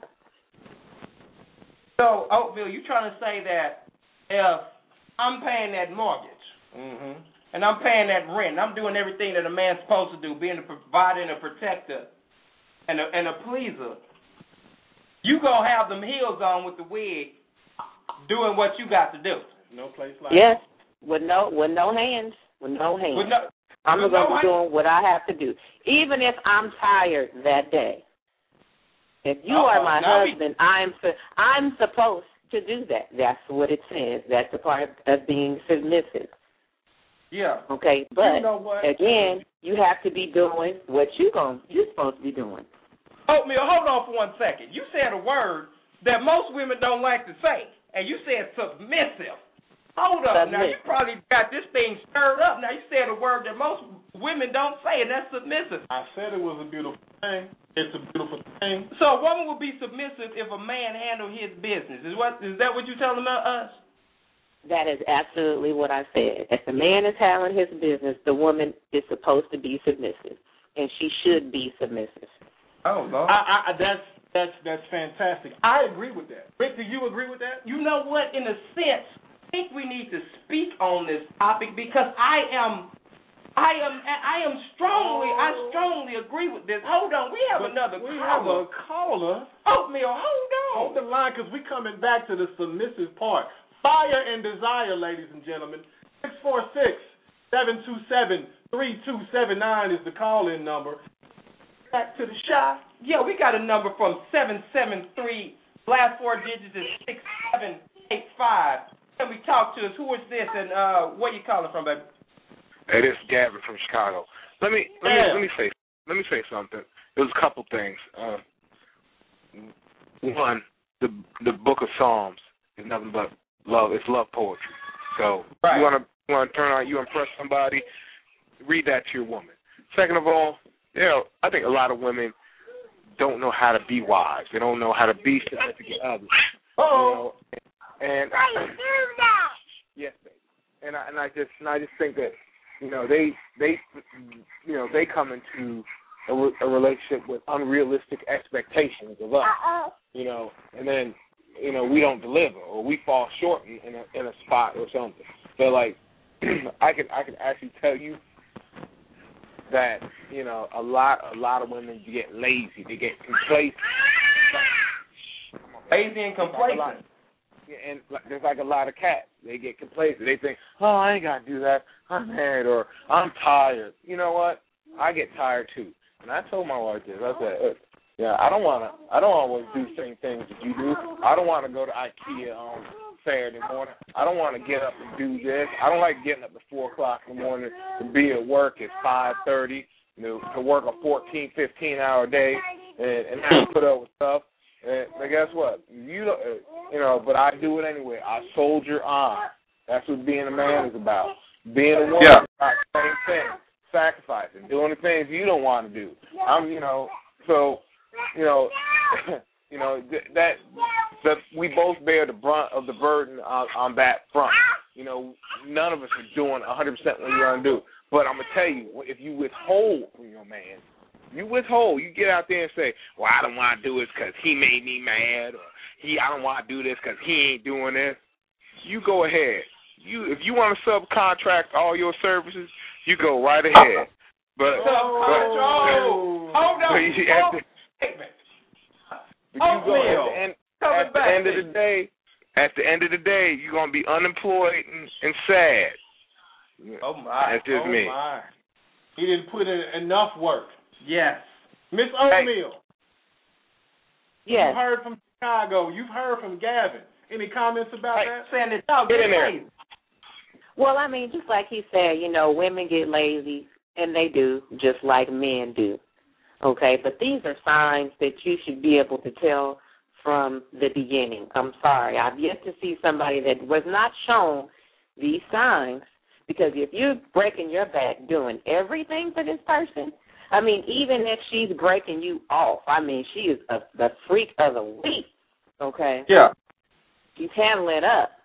[SPEAKER 3] So, Oakville, you trying to say that if I'm paying that mortgage,
[SPEAKER 2] Mm-hmm.
[SPEAKER 3] and I'm paying that rent, and I'm doing everything that a man's supposed to do, being a provider and a protector and a, and a pleaser, you going to have them heels on with the wig doing what you got to do.
[SPEAKER 2] No place like
[SPEAKER 9] Yes, with no, with no hands, with no hands.
[SPEAKER 3] With no,
[SPEAKER 9] I'm
[SPEAKER 3] with
[SPEAKER 9] going to
[SPEAKER 3] no
[SPEAKER 9] be doing what I have to do, even if I'm tired that day. If you
[SPEAKER 3] Uh-oh,
[SPEAKER 9] are my
[SPEAKER 3] now
[SPEAKER 9] husband, we... I'm su- I'm supposed to do that. That's what it says. That's the part of being submissive.
[SPEAKER 3] Yeah.
[SPEAKER 9] Okay, but
[SPEAKER 2] you know what?
[SPEAKER 9] again, you have to be doing what you going you're supposed to be doing.
[SPEAKER 3] Oatmeal, hold on for one second. You said a word that most women don't like to say, and you said submissive. Hold up. Now, you probably got this thing stirred up. Now, you said a word that most women don't say, and that's submissive.
[SPEAKER 2] I said it was a beautiful thing. It's a beautiful thing.
[SPEAKER 3] So a woman would be submissive if a man handled his business. Is what is that what you're telling us?
[SPEAKER 9] That is absolutely what I said. If the man is handling his business, the woman is supposed to be submissive, and she should be submissive.
[SPEAKER 3] Oh, Lord.
[SPEAKER 2] I, I, that's that's that's fantastic. I agree with that. Rick, do you agree with that?
[SPEAKER 3] You know what? In a sense, I think we need to speak on this topic because I am, I am, I am strongly, I strongly agree with this. Hold on, we have
[SPEAKER 2] but
[SPEAKER 3] another
[SPEAKER 2] we
[SPEAKER 3] caller.
[SPEAKER 2] have a caller.
[SPEAKER 3] Oatmeal, hold on.
[SPEAKER 2] Hold the line, because we're coming back to the submissive part. Fire and desire, ladies and gentlemen. six four six, seven two seven, three two seven nine is the call-in number. back to the shop.
[SPEAKER 3] Yeah, we got a number from seven seven three. Last four digits is six seven eight five. Can we talk to us? Who is this, and uh, where you calling from, baby?
[SPEAKER 5] Hey, this is Gavin from Chicago. Let me let me let me say let me say something. There's a couple things. Uh, one, the the Book of Psalms is nothing but love. It's love poetry. So right. you want to you want to turn on, you impress somebody, read that to your woman. Second of all, you know, I think a lot of women don't know how to be wives. They don't know how to be significant others. Oh. You know, and yes, baby. And I and I just and I just think that you know they they you know they come into a, re- a relationship with unrealistic expectations of us. Uh-oh. You know, and then you know we don't deliver or we fall short in, in a in a spot or something. So like I can I can actually tell you that you know a lot a lot of women get lazy. They get complacent.
[SPEAKER 3] Lazy and complacent.
[SPEAKER 5] And there's like a lot of cats. They get complacent. They think, oh, I ain't got to do that. I'm married or I'm tired. You know what? I get tired too. And I told my wife this. I said, look, yeah, I don't want to. I don't always do the same things that you do. I don't want to go to IKEA on Saturday morning. I don't want to get up and do this. I don't like getting up at four o'clock in the morning to be at work at five thirty. You know, to work a fourteen, fifteen hour day and, and have to put up with stuff. And, and guess what? You don't, you know, but I do it anyway. I soldier on. That's what being a man is about. Being a woman yeah. is about the same thing. Sacrificing, doing the things you don't want to do. I'm, you know, so, you know, you know that that we both bear the brunt of the burden on, on that front. You know, none of us are doing one hundred percent what you're gonna do. But I'm gonna tell you, if you withhold from your man. You withhold. You get out there and say, well, I don't want to do this because he made me mad, or he, I don't want to do this because he ain't doing this. You go ahead. You, if you want to subcontract all your services, you go right ahead. But,
[SPEAKER 3] subcontract. Oh, hold on.
[SPEAKER 5] But you, at the, but you go at the, end, at the end of the day, at the end of the day, you're gonna be unemployed and, and sad.
[SPEAKER 2] Oh my!
[SPEAKER 5] That's just
[SPEAKER 2] oh
[SPEAKER 5] me.
[SPEAKER 2] My. He didn't put in enough work.
[SPEAKER 3] Yes.
[SPEAKER 2] Miss O'Neal.
[SPEAKER 9] Yes.
[SPEAKER 2] You've heard from Chicago. You've heard from Gavin. Any comments about
[SPEAKER 3] hey,
[SPEAKER 2] that?
[SPEAKER 3] Saying that y'all
[SPEAKER 5] get in there.
[SPEAKER 3] Lazy.
[SPEAKER 9] Well, I mean, just like he said, you know, women get lazy, and they do, just like men do. Okay? But these are signs that you should be able to tell from the beginning. I'm sorry. I've yet to see somebody that was not shown these signs, because if you're breaking your back doing everything for this person, I mean, even if she's breaking you off, I mean, she is a, the freak of the week, okay?
[SPEAKER 3] Yeah.
[SPEAKER 9] She's handling it up.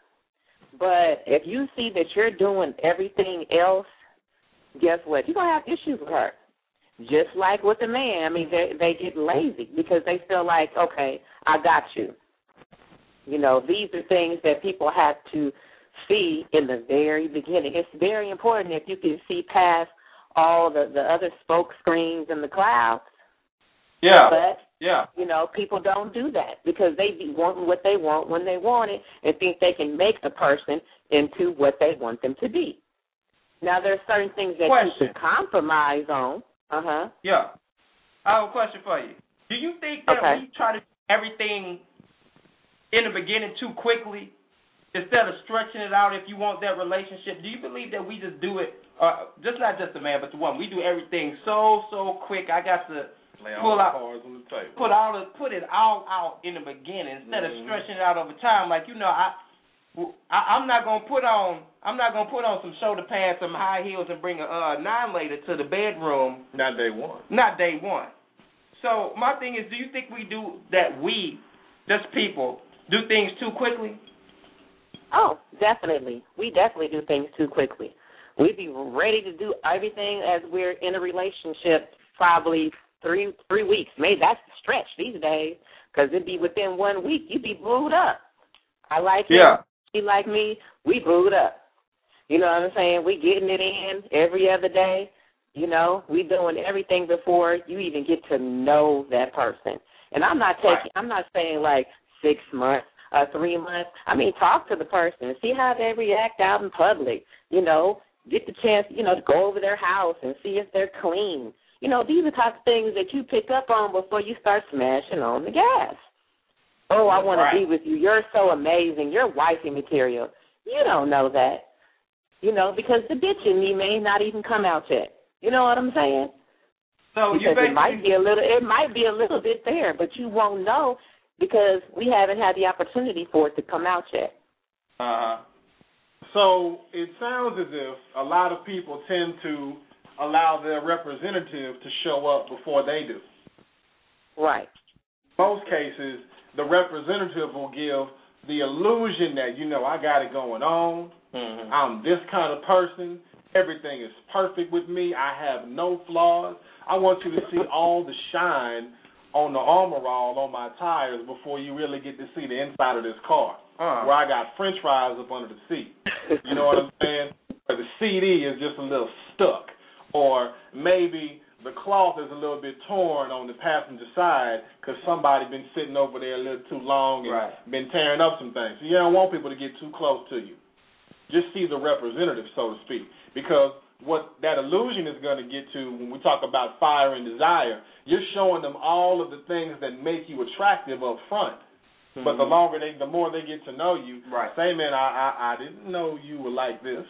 [SPEAKER 9] But if you see that you're doing everything else, guess what? You're going to have issues with her. Just like with the man. I mean, they, they get lazy because they feel like, okay, I got you. You know, these are things that people have to see in the very beginning. It's very important if you can see past all the, the other smoke screens in the clouds.
[SPEAKER 3] Yeah.
[SPEAKER 9] But,
[SPEAKER 3] yeah.
[SPEAKER 9] you know, people don't do that because they be wanting what they want when they want it and think they can make the person into what they want them to be. Now, there are certain things that
[SPEAKER 3] question.
[SPEAKER 9] you can compromise on. Uh-huh.
[SPEAKER 3] Yeah. I have a question for you. Do you think that
[SPEAKER 9] okay.
[SPEAKER 3] we try to do everything in the beginning too quickly instead of stretching it out if you want that relationship? Do you believe that we just do it, uh, just not just the man, but the woman, we do everything so, so quick. I got to
[SPEAKER 2] Lay
[SPEAKER 3] pull
[SPEAKER 2] all
[SPEAKER 3] out,
[SPEAKER 2] the cards on the table.
[SPEAKER 3] Put, all the, put it all out in the beginning instead mm-hmm. of stretching it out over time. Like, you know, I, I, I'm not going to put on, I'm not going to put on some shoulder pads, some high heels, and bring a uh, nine later to the bedroom.
[SPEAKER 2] Not day one.
[SPEAKER 3] Not day one. So my thing is, do you think we do that we, just people, do things too quickly?
[SPEAKER 9] Oh, definitely. We definitely do things too quickly. We'd be ready to do everything as we're in a relationship probably three three weeks. Maybe that's the stretch these days because it'd be within one week. You'd be booed up. I like
[SPEAKER 3] yeah.
[SPEAKER 9] him. He like me. We booed up. You know what I'm saying? We getting it in every other day. You know, we doing everything before you even get to know that person. And I'm not taking.
[SPEAKER 3] Right.
[SPEAKER 9] I'm not saying like six months. Uh, three months. I mean, talk to the person. See how they react out in public. You know, get the chance, you know, to go over their house and see if they're clean. You know, these are the type of things that you pick up on before you start smashing on the gas. Oh, I want
[SPEAKER 3] right.
[SPEAKER 9] to be with you. You're so amazing. You're wifey material. You don't know that, you know, because the bitch in me may not even come out yet. You know what I'm saying?
[SPEAKER 3] So
[SPEAKER 9] because
[SPEAKER 3] you basically...
[SPEAKER 9] it might be a little, it might be a little bit there, but you won't know because we haven't had the opportunity for it to come out yet.
[SPEAKER 3] Uh-huh.
[SPEAKER 2] So it sounds as if a lot of people tend to allow their representative to show up before they do.
[SPEAKER 9] Right.
[SPEAKER 2] In most cases, the representative will give the illusion that, you know, I got it going on.
[SPEAKER 3] Mm-hmm.
[SPEAKER 2] I'm this kind of person. Everything is perfect with me. I have no flaws. I want you to see all the shine on the Armor All on my tires before you really get to see the inside of this car,
[SPEAKER 3] uh-huh.
[SPEAKER 2] where I got French fries up under the seat. You know what I'm saying? Or the C D is just a little stuck. Or maybe the cloth is a little bit torn on the passenger side because somebody been sitting over there a little too long and
[SPEAKER 3] right.
[SPEAKER 2] been tearing up some things. So you don't want people to get too close to you. Just see the representative, so to speak. Because what that illusion is going to get to when we talk about fire and desire, you're showing them all of the things that make you attractive up front. Mm-hmm. But the longer they, the more they get to know you,
[SPEAKER 3] right.
[SPEAKER 2] say, man, I, I, I didn't know you were like this.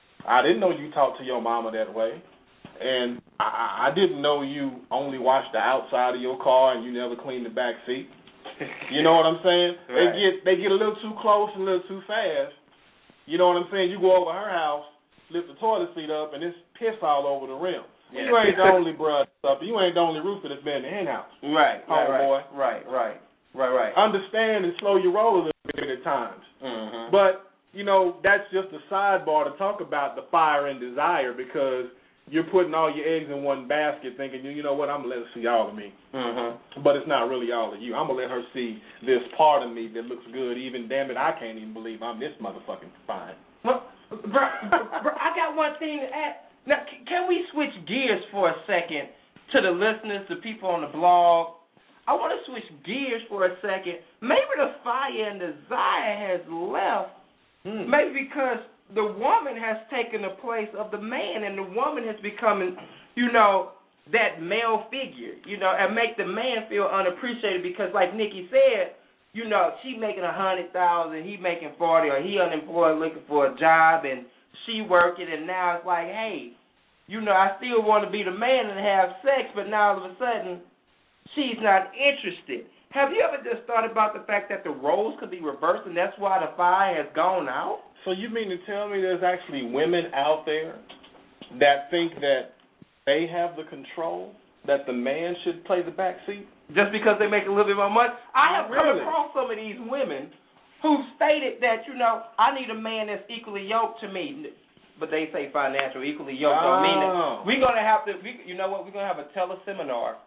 [SPEAKER 2] I didn't know you talked to your mama that way. And I, I didn't know you only washed the outside of your car and you never cleaned the back seat. You know what I'm saying?
[SPEAKER 3] Right.
[SPEAKER 2] They get they get a little too close and a little too fast. You know what I'm saying? You go over her house, lift the toilet seat up, and it's piss all over the rim. Yeah. You ain't the only bruh up. You ain't the only roofer that's been in the hen house.
[SPEAKER 3] Right,
[SPEAKER 2] home
[SPEAKER 3] right,
[SPEAKER 2] boy.
[SPEAKER 3] right, right, right, right.
[SPEAKER 2] Understand and slow your roll a little bit at times.
[SPEAKER 3] Mm-hmm.
[SPEAKER 2] But, you know, that's just a sidebar to talk about the fire and desire because you're putting all your eggs in one basket thinking, you know what, I'm going to let her see all of me.
[SPEAKER 3] Mm-hmm.
[SPEAKER 2] But it's not really all of you. I'm going to let her see this part of me that looks good. Even, damn it, I can't even believe I'm this motherfucking fine.
[SPEAKER 3] Well, bro, bro, I got one thing to add. Now, can we switch gears for a second to the listeners, the people on the blog? I want to switch gears for a second. Maybe the fire and desire has left. Mm. Maybe because the woman has taken the place of the man, and the woman has become, you know, that male figure, you know, and make the man feel unappreciated because, like Nikki said, you know, she making a hundred thousand, he making forty, or he unemployed looking for a job, and she working, and now it's like, hey, you know, I still want to be the man and have sex, but now all of a sudden, she's not interested. Have you ever just thought about the fact that the roles could be reversed, and that's why the fire has gone out?
[SPEAKER 2] So you mean to tell me there's actually women out there that think that they have the control, that the man should play the back seat?
[SPEAKER 3] Just because they make a little bit more money? I have
[SPEAKER 2] really?
[SPEAKER 3] come across some of these women who stated that, you know, I need a man that's equally yoked to me. But they say financial, equally yoked.
[SPEAKER 2] Oh.
[SPEAKER 3] I mean, we're going to have to, we, you know what, we're going to have a teleseminar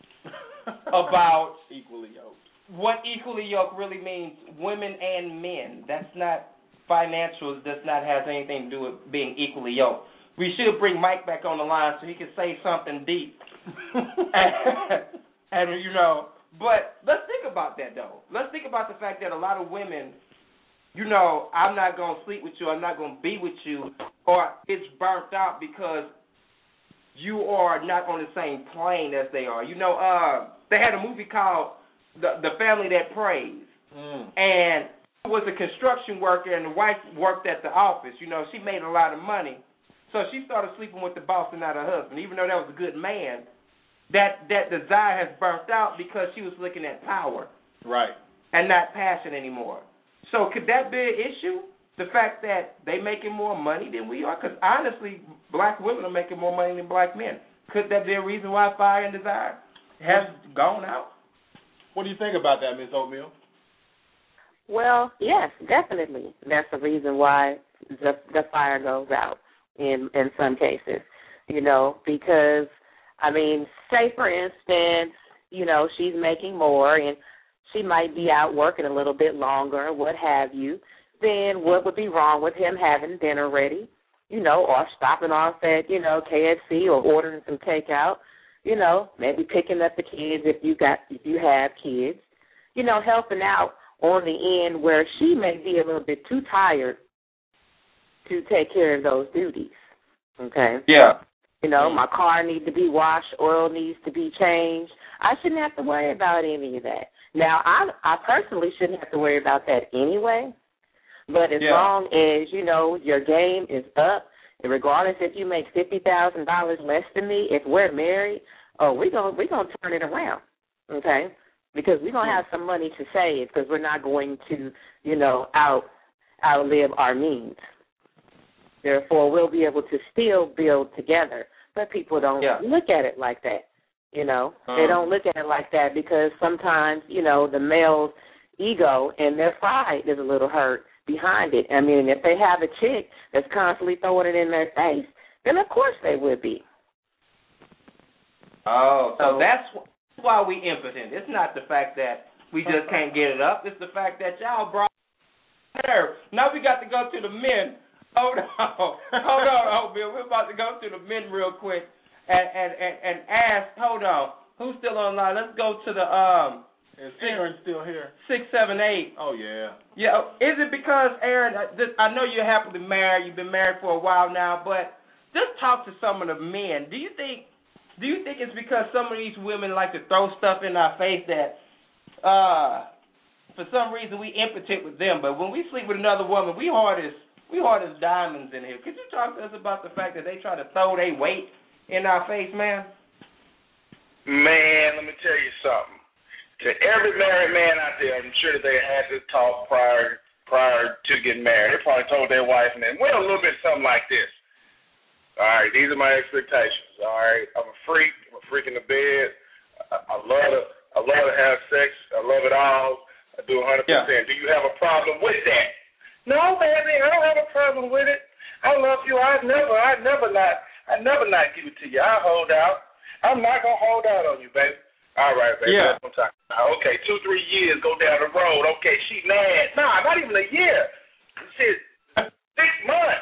[SPEAKER 3] about
[SPEAKER 2] equally yoked.
[SPEAKER 3] What equally yoked really means, women and men. That's not, financials does not have anything to do with being equally yoked. We should bring Mike back on the line so he can say something deep. and, and, you know, but let's think about that, though. Let's think about the fact that a lot of women, you know, I'm not going to sleep with you, I'm not going to be with you, or it's burnt out because you are not on the same plane as they are. You know, uh, they had a movie called The, the Family That Prays,
[SPEAKER 2] mm.
[SPEAKER 3] and he was a construction worker, and the wife worked at the office. You know, she made a lot of money, so she started sleeping with the boss and not her husband, even though that was a good man. That that desire has burnt out because she was looking at power,
[SPEAKER 2] right,
[SPEAKER 3] and not passion anymore. So could that be an issue? The fact that they making more money than we are? Because honestly, black women are making more money than black men. Could that be a reason why fire and desire has gone out?
[SPEAKER 2] What do you think about that, Miz Oatmeal?
[SPEAKER 9] Well, yes, definitely. That's the reason why the the fire goes out in in some cases. You know, because I mean, say for instance, you know, she's making more and she might be out working a little bit longer, what have you. Then what would be wrong with him having dinner ready, you know, or stopping off at, you know, K F C or ordering some takeout, you know, maybe picking up the kids if you got if you have kids, you know, helping out on the end where she may be a little bit too tired to take care of those duties. Okay?
[SPEAKER 3] Yeah.
[SPEAKER 9] You know, my car needs to be washed, oil needs to be changed. I shouldn't have to worry about any of that. Now, I I personally shouldn't have to worry about that anyway, but as yeah. long as, you know, your game is up, and regardless if you make fifty thousand dollars less than me, if we're married, oh, we're going we're gonna turn it around, okay? Because we're going to have some money to save because we're not going to, you know, out outlive our means. Therefore, we'll be able to still build together. But people don't yeah. look at it like that, you know. Um, they don't look at it like that because sometimes, you know, the male's ego and their pride is a little hurt behind it. I mean, if they have a chick that's constantly throwing it in their face, then of course they would be.
[SPEAKER 3] Oh, so, so that's why we impotent. It's not the fact that we just can't get it up. It's the fact that y'all brought there. Now we got to go to the men. Hold on. Hold on, oh, Bill. We're about to go to the men real quick and, and, and, and ask, hold on, who's still online? Let's go to the, um,
[SPEAKER 2] is Aaron still here?
[SPEAKER 3] Six, seven, eight.
[SPEAKER 2] Oh, yeah.
[SPEAKER 3] Yeah. Is it because, Aaron, I know you're happily married. You've been married for a while now, but just talk to some of the men. Do you think Do you think it's because some of these women like to throw stuff in our face that, uh, for some reason we impotent with them, but when we sleep with another woman, we hard as we hard as diamonds in here. Could you talk to us about the fact that they try to throw their weight in our face, man?
[SPEAKER 4] Man, let me tell you something. To every married man out there, I'm sure that they had this talk prior prior to getting married. They probably told their wife, and then, well, a little bit something like this. All right, these are my expectations. All right, I'm a freak. I'm a freak in the bed. I, I love to. I love to have sex. I love it all. I do one hundred percent. Yeah. Do you have a problem with that? No, baby, I don't have a problem with it. I love you. I'd never, I'd never not, I'd never not give it to you. I hold out. I'm not gonna hold out on you, baby. All right, baby.
[SPEAKER 3] Yeah.
[SPEAKER 4] That's what I'm talking about. Okay, two, three years go down the road. Okay, she mad. Nah, not even a year. Shit, six months.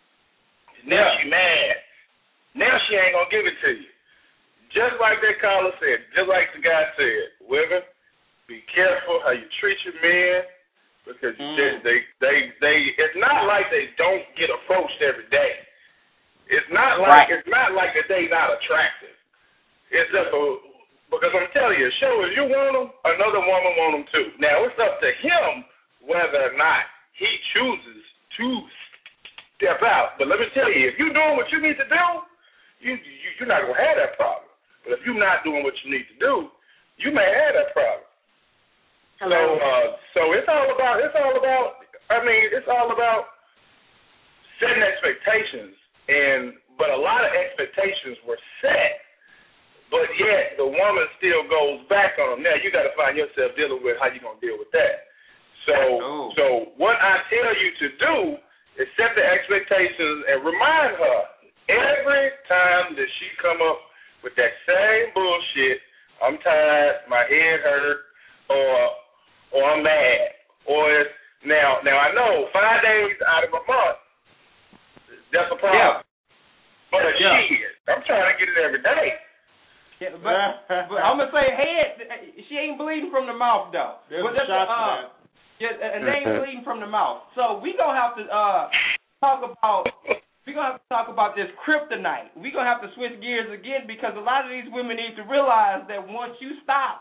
[SPEAKER 4] Now yeah. she mad. Now she ain't gonna give it to you. Just like that caller said, just like the guy said, women, be careful how you treat your men because mm. they, they, they, they, it's not like they don't get approached every day. It's not like right. it's not like that they not attractive. It's just a, because I'm telling you, show if you want them, another woman want them too. Now it's up to him whether or not he chooses to step out. But let me tell you, if you're doing what you need to do, you, you you're not gonna have that problem. But if you're not doing what you need to do, you may have that problem. Hello. So, uh, so it's all about, it's all about, I mean, it's all about setting expectations. And, but a lot of expectations were set, but yet the woman still goes back on them. Now, you got to find yourself dealing with how you're going to deal with that. So, oh. so what I tell you to do is set the expectations and remind her every time that she come up with that same bullshit, I'm tired, my head hurt, or or I'm mad, or it's, now now I know five days out of a month, that's a problem. Yeah. But yeah. shit, I'm trying to get it every day.
[SPEAKER 3] Yeah, but, but I'm gonna say head, she ain't bleeding from the mouth though.
[SPEAKER 2] There's
[SPEAKER 3] but
[SPEAKER 2] a shot
[SPEAKER 3] uh,
[SPEAKER 2] for that.
[SPEAKER 3] Yeah, and they ain't bleeding from the mouth. So we gonna have to uh, talk about. We're going to have to talk about this kryptonite. We're going to have to switch gears again because a lot of these women need to realize that once you stop,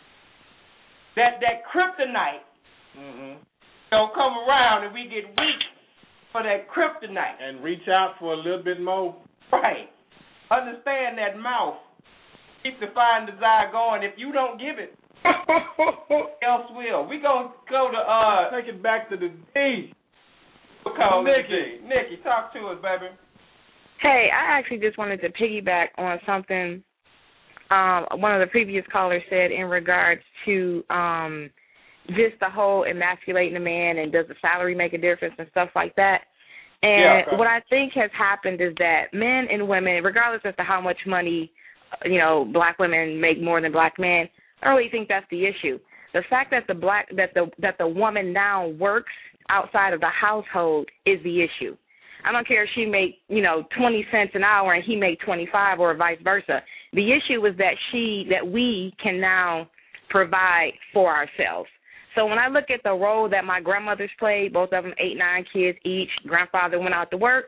[SPEAKER 3] that that kryptonite mm-hmm. don't come around and we get weak for that kryptonite.
[SPEAKER 2] And reach out for a little bit more.
[SPEAKER 3] Right. Understand that mouth. Keep the fire and desire going. If you don't give it, else will. We're going to go to... Uh,
[SPEAKER 2] Take it back to the D.
[SPEAKER 3] Nikki, Nikki, talk to us, baby.
[SPEAKER 7] Hey, I actually just wanted to piggyback on something um, one of the previous callers said in regards to um, just the whole emasculating the man and does the salary make a difference and stuff like that. And yeah, okay. what I think has happened is that men and women, regardless as to how much money, you know, black women make more than black men, I don't really think that's the issue. The fact that the black that the that the woman now works outside of the household is the issue. I don't care if she make, you know, twenty cents an hour and he make twenty-five or vice versa. The issue is that she, that we can now provide for ourselves. So when I look at the role that my grandmothers played, both of them eight, nine kids each, grandfather went out to work,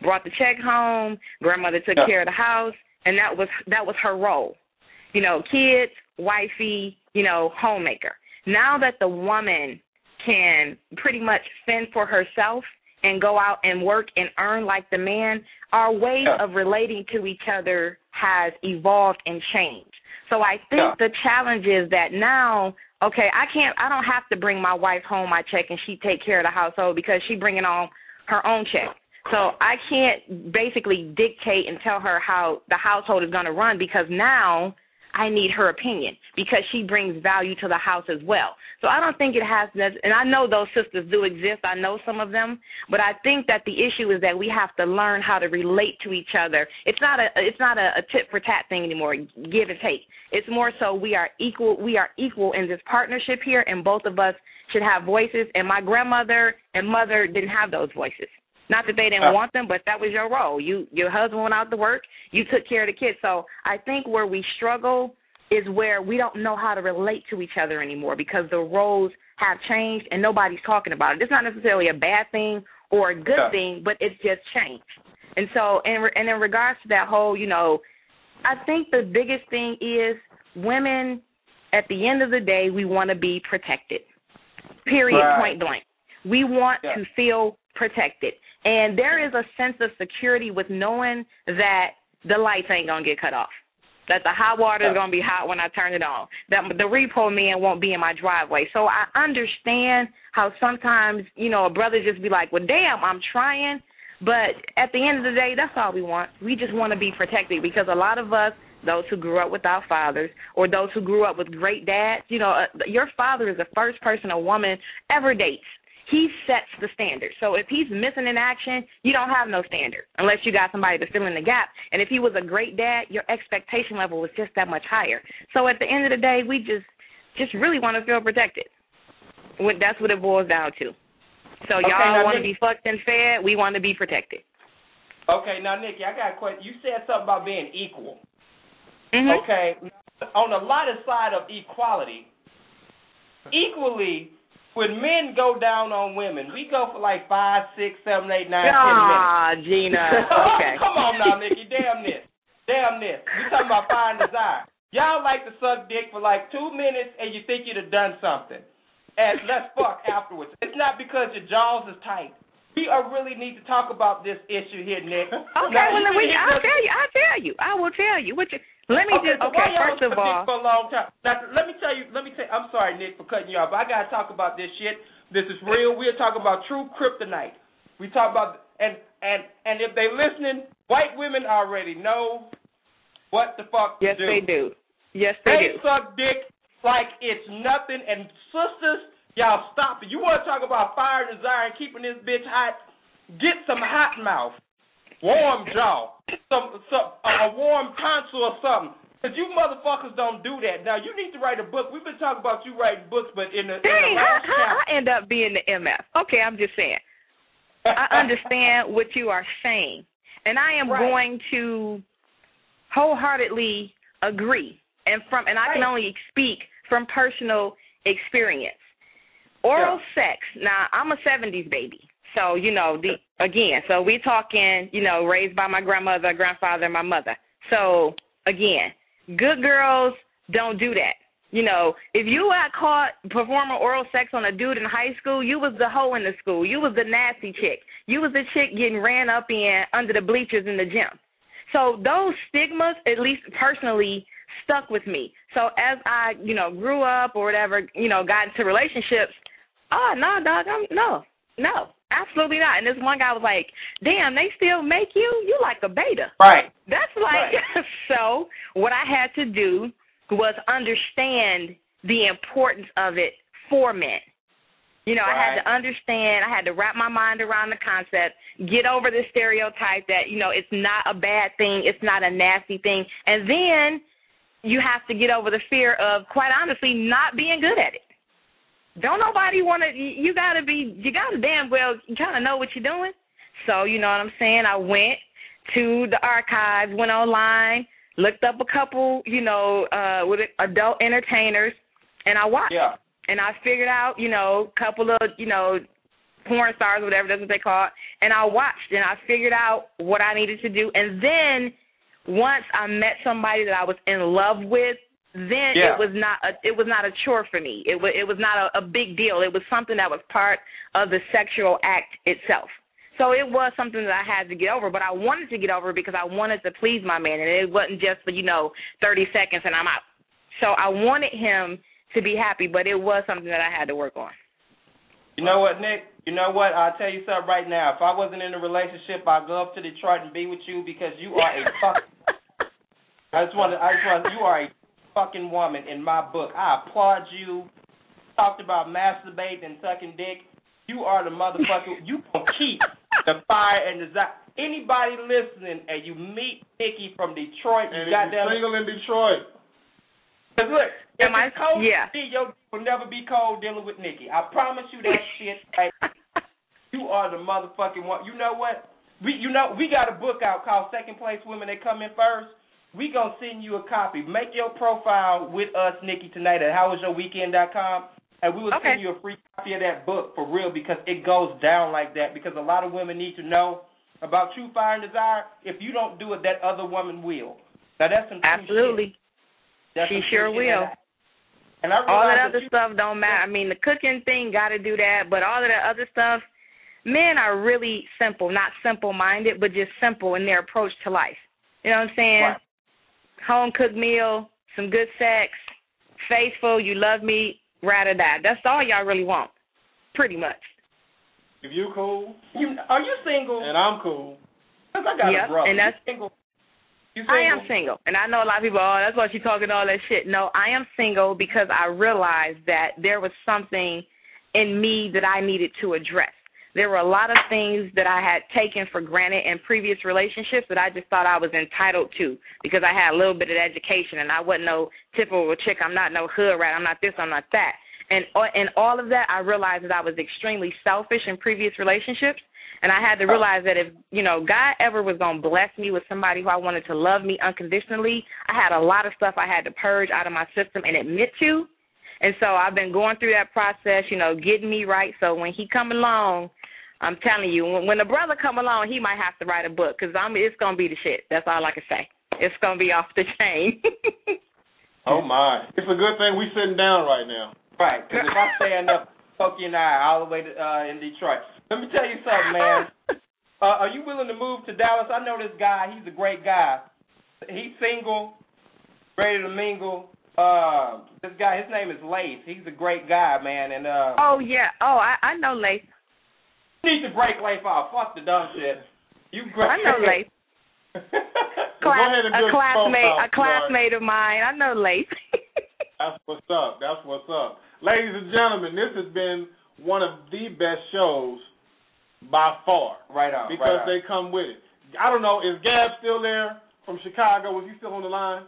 [SPEAKER 7] brought the check home, grandmother took
[SPEAKER 3] yeah.
[SPEAKER 7] care of the house, and that was that was her role. You know, kids, wifey, you know, homemaker. Now that the woman can pretty much fend for herself and go out and work and earn like the man, our ways
[SPEAKER 3] yeah.
[SPEAKER 7] of relating to each other has evolved and changed. So I think
[SPEAKER 3] yeah.
[SPEAKER 7] the challenge is that now, okay, I can't, I don't have to bring my wife home my check and she take care of the household because she bringing on her own check. So I can't basically dictate and tell her how the household is going to run because now I need her opinion because she brings value to the house as well. So I don't think it has, and I know those sisters do exist. I know some of them, but I think that the issue is that we have to learn how to relate to each other. It's not a, it's not a, a tit for tat thing anymore, give and take. It's more so we are equal. We are equal in this partnership here, and both of us should have voices. And my grandmother and mother didn't have those voices. Not that they didn't uh, want them, but that was your role. You, your husband went out to work. You took care of the kids. So I think where we struggle is where we don't know how to relate to each other anymore because the roles have changed and nobody's talking about it. It's not necessarily a bad thing or a good yeah. thing, but it's just changed. And so, and, and in regards to that whole, you know, I think the biggest thing is women, at the end of the day, we want to be protected, period, right. point blank. We want yeah. to feel protected. And there is a sense of security with knowing that the lights ain't going to get cut off, that the hot water is going to be hot when I turn it on, that the repo man won't be in my driveway. So I understand how sometimes, you know, a brother just be like, well, damn, I'm trying. But at the end of the day, that's all we want. We just want to be protected because a lot of us, those who grew up without fathers or those who grew up with great dads, you know, uh, your father is the first person a woman ever dates. He sets the standard. So if he's missing in action, you don't have no standard unless you got somebody to fill in the gap. And if he was a great dad, your expectation level was just that much higher. So at the end of the day, we just just really want to feel protected. That's what it boils down to. So
[SPEAKER 3] okay,
[SPEAKER 7] y'all want to
[SPEAKER 3] Nick,
[SPEAKER 7] be fucked and fed. We want to be protected.
[SPEAKER 3] Okay, now, Nikki, I got a question. You said something about being equal.
[SPEAKER 7] Mm-hmm.
[SPEAKER 3] Okay, on the lighter side of equality, equally, when men go down on women, we go for like five, six, seven, eight, nine,
[SPEAKER 7] ah,
[SPEAKER 3] ten minutes.
[SPEAKER 7] Ah, Gina. Okay.
[SPEAKER 3] Come on now, Nikki. Damn this. Damn this. We talking about fire and desire. Y'all like to suck dick for like two minutes and you think you'd have done something. And let's fuck afterwards. It's not because your jaws is tight. We are really need to talk about this issue here, Nick.
[SPEAKER 7] Okay,
[SPEAKER 3] now,
[SPEAKER 7] well, we, I'll tell you. I'll tell you. I will tell you. What you Let me
[SPEAKER 3] okay,
[SPEAKER 7] just,
[SPEAKER 3] so
[SPEAKER 7] okay, first of all.
[SPEAKER 3] For a long time. Now, let me tell you, let me tell you, I'm sorry, Nick, for cutting you off, but I got to talk about this shit. This is real. We're talking about true kryptonite. We talk about, and, and, and if they listening, white women already know what the fuck
[SPEAKER 7] yes,
[SPEAKER 3] to do.
[SPEAKER 7] Yes, they do. Yes, they,
[SPEAKER 3] they
[SPEAKER 7] do.
[SPEAKER 3] They suck dick like it's nothing, and sisters, y'all stop it. You want to talk about fire and desire and keeping this bitch hot? Get some hot mouth, warm jaw, some, some a warm tonsil or something. Because you motherfuckers don't do that. Now, you need to write a book. We've been talking about you writing books, but in the, in
[SPEAKER 7] Dang,
[SPEAKER 3] the last
[SPEAKER 7] how, how I end up being the M F? Okay, I'm just saying. I understand what you are saying, and I am
[SPEAKER 3] right.
[SPEAKER 7] going to wholeheartedly agree. And from and I can
[SPEAKER 3] right.
[SPEAKER 7] only speak from personal experience. Oral yeah. sex. Now, I'm a seventies baby. So, you know, the again, so we talking, you know, raised by my grandmother, grandfather, and my mother. So, again, good girls don't do that. You know, if you got caught performing oral sex on a dude in high school, you was the hoe in the school. You was the nasty chick. You was the chick getting ran up in under the bleachers in the gym. So those stigmas, at least personally, stuck with me. So as I, you know, grew up or whatever, you know, got into relationships, oh, no, dog, I'm, no, no. Absolutely not. And this one guy was like, damn, they still make you? You like a beta.
[SPEAKER 3] Right.
[SPEAKER 7] That's like, right. So what I had to do was understand the importance of it for men. You know, right. I had to understand, I had to wrap my mind around the concept, get over the stereotype that, you know, it's not a bad thing, it's not a nasty thing. And then you have to get over the fear of, quite honestly, not being good at it. Don't nobody want to, you got to be, you got to damn well kind of know what you're doing. So, you know what I'm saying? I went to the archives, went online, looked up a couple, you know, uh, with adult entertainers, and I watched.
[SPEAKER 3] Yeah.
[SPEAKER 7] And I figured out, you know, a couple of, you know, porn stars, whatever, that's what they call it. And I watched, and I figured out what I needed to do. And then once I met somebody that I was in love with, then yeah. it was not a, it was not a chore for me. It was it was not a, a big deal. It was something that was part of the sexual act itself. So it was something that I had to get over, but I wanted to get over because I wanted to please my man, and it wasn't just for, you know, thirty seconds and I'm out. So I wanted him to be happy, but it was something that I had to work on.
[SPEAKER 3] You know what, Nick? You know what? I'll tell you something right now. If I wasn't in a relationship, I'd go up to Detroit and be with you because you are a fucking. I just want to. I just want. You are a fucking woman in my book. I applaud you. Talked about masturbating and sucking dick. You are the motherfucker. You gonna keep the fire and desire. Anybody listening, and you meet Nikki from Detroit, you
[SPEAKER 2] and
[SPEAKER 3] got that
[SPEAKER 2] single in Detroit.
[SPEAKER 3] Cause look, if
[SPEAKER 7] Am I,
[SPEAKER 3] it's cold,
[SPEAKER 7] yeah.
[SPEAKER 3] your will never be cold dealing with Nikki. I promise you that shit. Right? You are the motherfucking one. You know what? We, you know, we got a book out called Second Place Women That Come In First. We gonna send you a copy. Make your profile with us, Nikki, tonight at how was your weekend dot com. And we will
[SPEAKER 7] okay.
[SPEAKER 3] send you a free copy of that book for real because it goes down like that because a lot of women need to know about true fire and desire. If you don't do it, that other woman will. Now, that's some true
[SPEAKER 7] Absolutely.
[SPEAKER 3] shit. That's
[SPEAKER 7] she sure will.
[SPEAKER 3] I, and I
[SPEAKER 7] all that other
[SPEAKER 3] that you,
[SPEAKER 7] stuff don't matter. I mean, the cooking thing, got to do that, but all of that other stuff, men are really simple, not simple-minded, but just simple in their approach to life. You know what I'm saying?
[SPEAKER 3] Right.
[SPEAKER 7] Home-cooked meal, some good sex, faithful, you love me, ride or die. That's all y'all really want, pretty much.
[SPEAKER 2] If you cool.
[SPEAKER 3] You, are you single?
[SPEAKER 2] And I'm cool.
[SPEAKER 3] Because I got
[SPEAKER 7] yep,
[SPEAKER 3] a brother.
[SPEAKER 7] And that's,
[SPEAKER 3] you single? You single?
[SPEAKER 7] I am single. And I know a lot of people, oh, that's why she's talking all that shit. No, I am single because I realized that there was something in me that I needed to address. There were a lot of things that I had taken for granted in previous relationships that I just thought I was entitled to because I had a little bit of education and I wasn't no typical chick. I'm not no hood rat. I'm not this. I'm not that. And in all of that, I realized that I was extremely selfish in previous relationships. And I had to realize that if, you know, God ever was going to bless me with somebody who I wanted to love me unconditionally, I had a lot of stuff I had to purge out of my system and admit to. And so I've been going through that process, you know, getting me right. So when he come along, I'm telling you, when, when the brother come along, he might have to write a book because I'm it's going to be the shit. That's all I can say. It's going to be off the chain.
[SPEAKER 2] Oh, my. It's a good thing we sitting down right now.
[SPEAKER 3] Right, because if I stand up, Pokey and I all the way to, uh, in Detroit. Let me tell you something, man. Uh, are you willing to move to Dallas? I know this guy. He's a great guy. He's single, ready to mingle. Uh, this guy, his name is Lace. He's a great guy, man. And uh,
[SPEAKER 7] oh, yeah. Oh, I, I know Lace.
[SPEAKER 3] You need to break Lace off. Fuck the dumb shit. You great.
[SPEAKER 7] I know Lace. Class, a classmate, a classmate of mine. I know Lace.
[SPEAKER 2] That's what's up. That's what's up. Ladies and gentlemen, this has been one of the best shows by far.
[SPEAKER 3] Right on.
[SPEAKER 2] Because
[SPEAKER 3] right
[SPEAKER 2] they
[SPEAKER 3] on.
[SPEAKER 2] come with it. I don't know, is Gab still there from Chicago? Is he still on the line?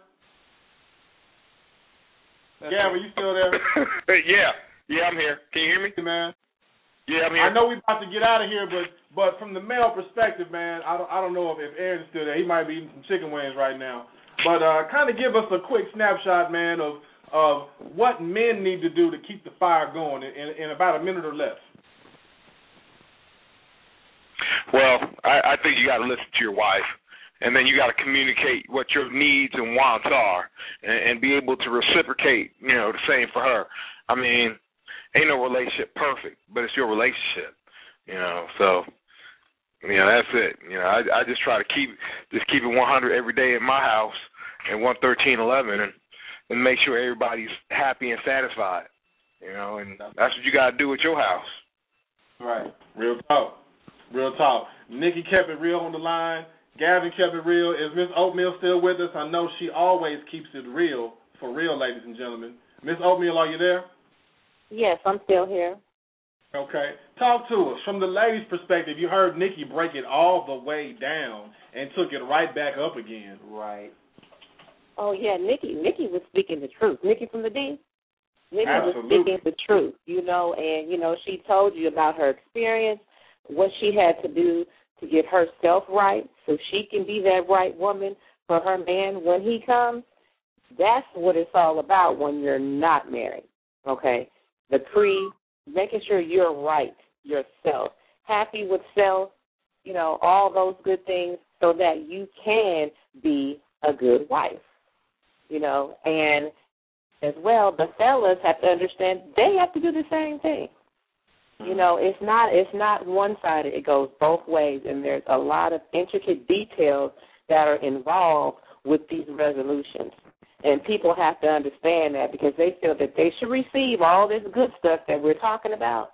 [SPEAKER 2] That's Gab, are you still there?
[SPEAKER 4] yeah. Yeah, I'm here. Can you hear me?
[SPEAKER 2] Hey, man.
[SPEAKER 4] Yeah, I'm here.
[SPEAKER 2] I know we're about to get out of here, but but from the male perspective, man, I don't, I don't know if, if Aaron's still there. He might be eating some chicken wings right now. But uh, kind of give us a quick snapshot, man, of of what men need to do to keep the fire going in, in, in about a minute or less.
[SPEAKER 4] Well, I, I think you got to listen to your wife, and then you got to communicate what your needs and wants are, and, and be able to reciprocate, you know, the same for her. I mean, ain't no relationship perfect, but it's your relationship, you know. So, you know, that's it. You know, I, I just try to keep just keep it one hundred every day in my house, and one thirteen eleven, and and make sure everybody's happy and satisfied, you know, and that's what you got to do at your house.
[SPEAKER 2] Right. Real talk. Real talk. Nikki kept it real on the line. Gavin kept it real. Is Miss Oatmeal still with us? I know she always keeps it real, for real, ladies and gentlemen. Miss Oatmeal, are you there?
[SPEAKER 9] Yes, I'm still here.
[SPEAKER 2] Okay. Talk to us. From the ladies' perspective, you heard Nikki break it all the way down and took it right back up again.
[SPEAKER 3] Right.
[SPEAKER 9] Oh, yeah, Nikki Nikki was speaking the truth. Nikki from the D? Nikki
[SPEAKER 2] Absolutely.
[SPEAKER 9] was speaking the truth, you know, and, you know, she told you about her experience, what she had to do to get herself right so she can be that right woman for her man when he comes. That's what it's all about when you're not married, okay? The pre, making sure you're right yourself, happy with self, you know, all those good things so that you can be a good wife, you know. And as well, the fellas have to understand they have to do the same thing. You know, it's not it's not one-sided. It goes both ways, and there's a lot of intricate details that are involved with these resolutions. And people have to understand that because they feel that they should receive all this good stuff that we're talking about,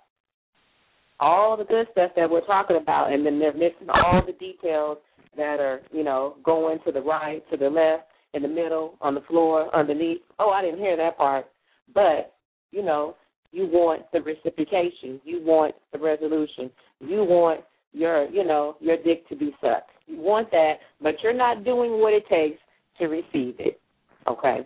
[SPEAKER 9] all the good stuff that we're talking about, and then they're missing all the details that are, you know, going to the right, to the left, in the middle, on the floor, underneath. Oh, I didn't hear that part. But, you know, you want the reciprocation. You want the resolution. You want your, you know, your dick to be sucked. You want that, but you're not doing what it takes to receive it, okay?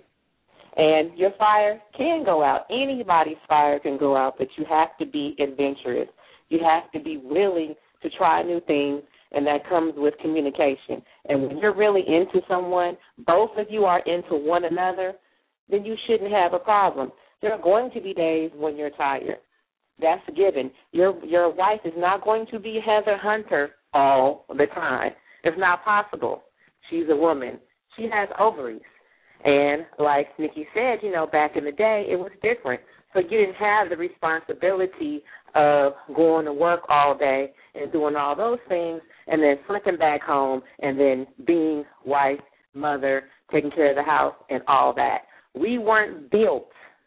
[SPEAKER 9] And your fire can go out. Anybody's fire can go out, but you have to be adventurous. You have to be willing to try new things, and that comes with communication. And when you're really into someone, both of you are into one another, then you shouldn't have a problem. There are going to be days when you're tired. That's a given. Your your wife is not going to be Heather Hunter all the time. It's not possible. She's a woman. She has ovaries. And like Nikki said, you know, back in the day, it was different. So you didn't have the responsibility of going to work all day and doing all those things and then flipping back home and then being wife, mother, taking care of the house and all that. We weren't built.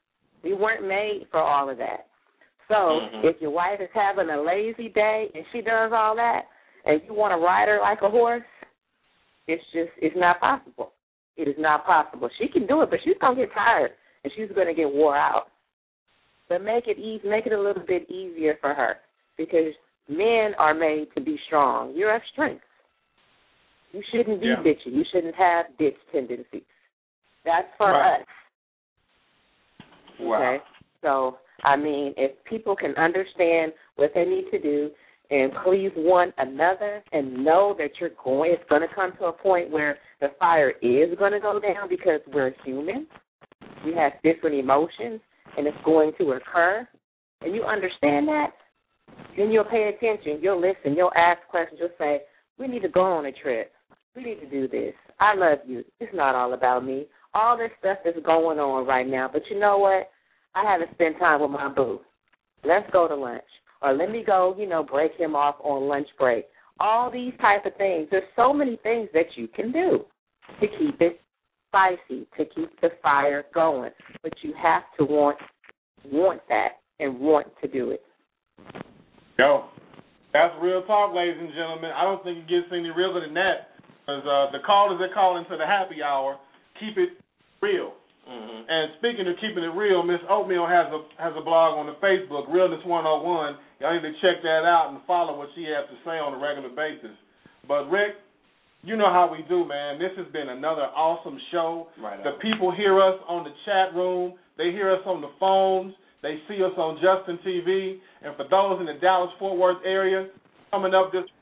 [SPEAKER 9] We weren't made for all of that. So mm-hmm. if your wife is having a lazy day and she does all that and you want to ride her like a horse, it's just, it's not possible. It is not possible. She can do it, but she's going to get tired and she's going to get wore out. But make it easy, make it a little bit easier for her because men are made to be strong. You're a strength. You shouldn't be yeah. bitchy. You shouldn't have bitch tendencies. That's for
[SPEAKER 3] right.
[SPEAKER 9] us.
[SPEAKER 3] Wow.
[SPEAKER 9] Okay? So, I mean, if people can understand what they need to do and please one another and know that you're going, it's going to come to a point where the fire is going to go down because we're human. We have different emotions, and it's going to occur, and you understand that, then you'll pay attention. You'll listen. You'll ask questions. You'll say, we need to go on a trip. We need to do this. I love you. It's not all about me. All this stuff is going on right now, but you know what? I haven't spent time with my boo. Let's go to lunch. Or let me go, you know, break him off on lunch break. All these type of things. There's so many things that you can do to keep it spicy, to keep the fire going. But you have to want want that and want to do it.
[SPEAKER 2] Yo, that's real talk, ladies and gentlemen. I don't think it gets any realer than that. Because uh, the callers that call into the happy hour keep it real.
[SPEAKER 3] Mm-hmm.
[SPEAKER 2] And speaking of keeping it real, Miss Oatmeal has a has a blog on the Facebook, Realness one oh one. Y'all need to check that out and follow what she has to say on a regular basis. But, Rick, you know how we do, man. This has been another awesome show.
[SPEAKER 3] Right
[SPEAKER 2] the people hear us on the chat room. They hear us on the phones. They see us on Justin T V. And for those in the Dallas-Fort Worth area, coming up this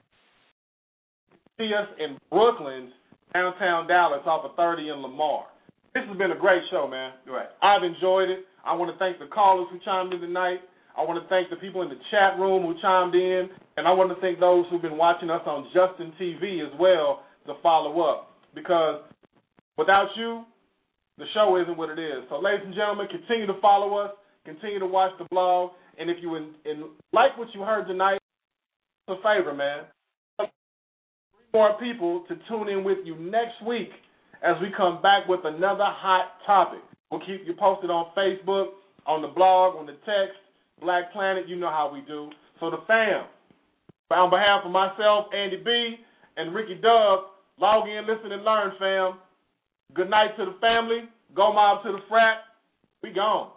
[SPEAKER 2] see us in Brooklyn's downtown Dallas off of thirty in Lamar. This has been a great show, man.
[SPEAKER 3] Right.
[SPEAKER 2] I've enjoyed it. I want to thank the callers who chimed in tonight. I want to thank the people in the chat room who chimed in. And I want to thank those who've been watching us on Justin T V as well to follow up. Because without you, the show isn't what it is. So, ladies and gentlemen, continue to follow us. Continue to watch the blog. And if you in, in, like what you heard tonight, do us a favor, man. Three more people to tune in with you next week as we come back with another hot topic. We'll keep you posted on Facebook, on the blog, on the text, Black Planet, you know how we do. So the fam, on behalf of myself, Andy B., and Ricky Dub, log in, listen, and learn, fam. Good night to the family. Go mob to the frat. We gone.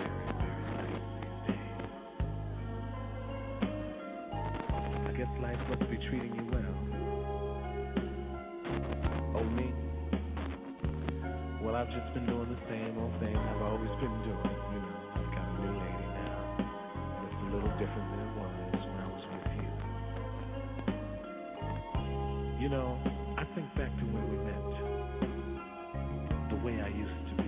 [SPEAKER 1] Life was well, I've just been doing the same old thing I've always been doing. You know, I've got a new lady now. And it's a little different than it was when I was with you. You know, I think back to when we met, the way I used to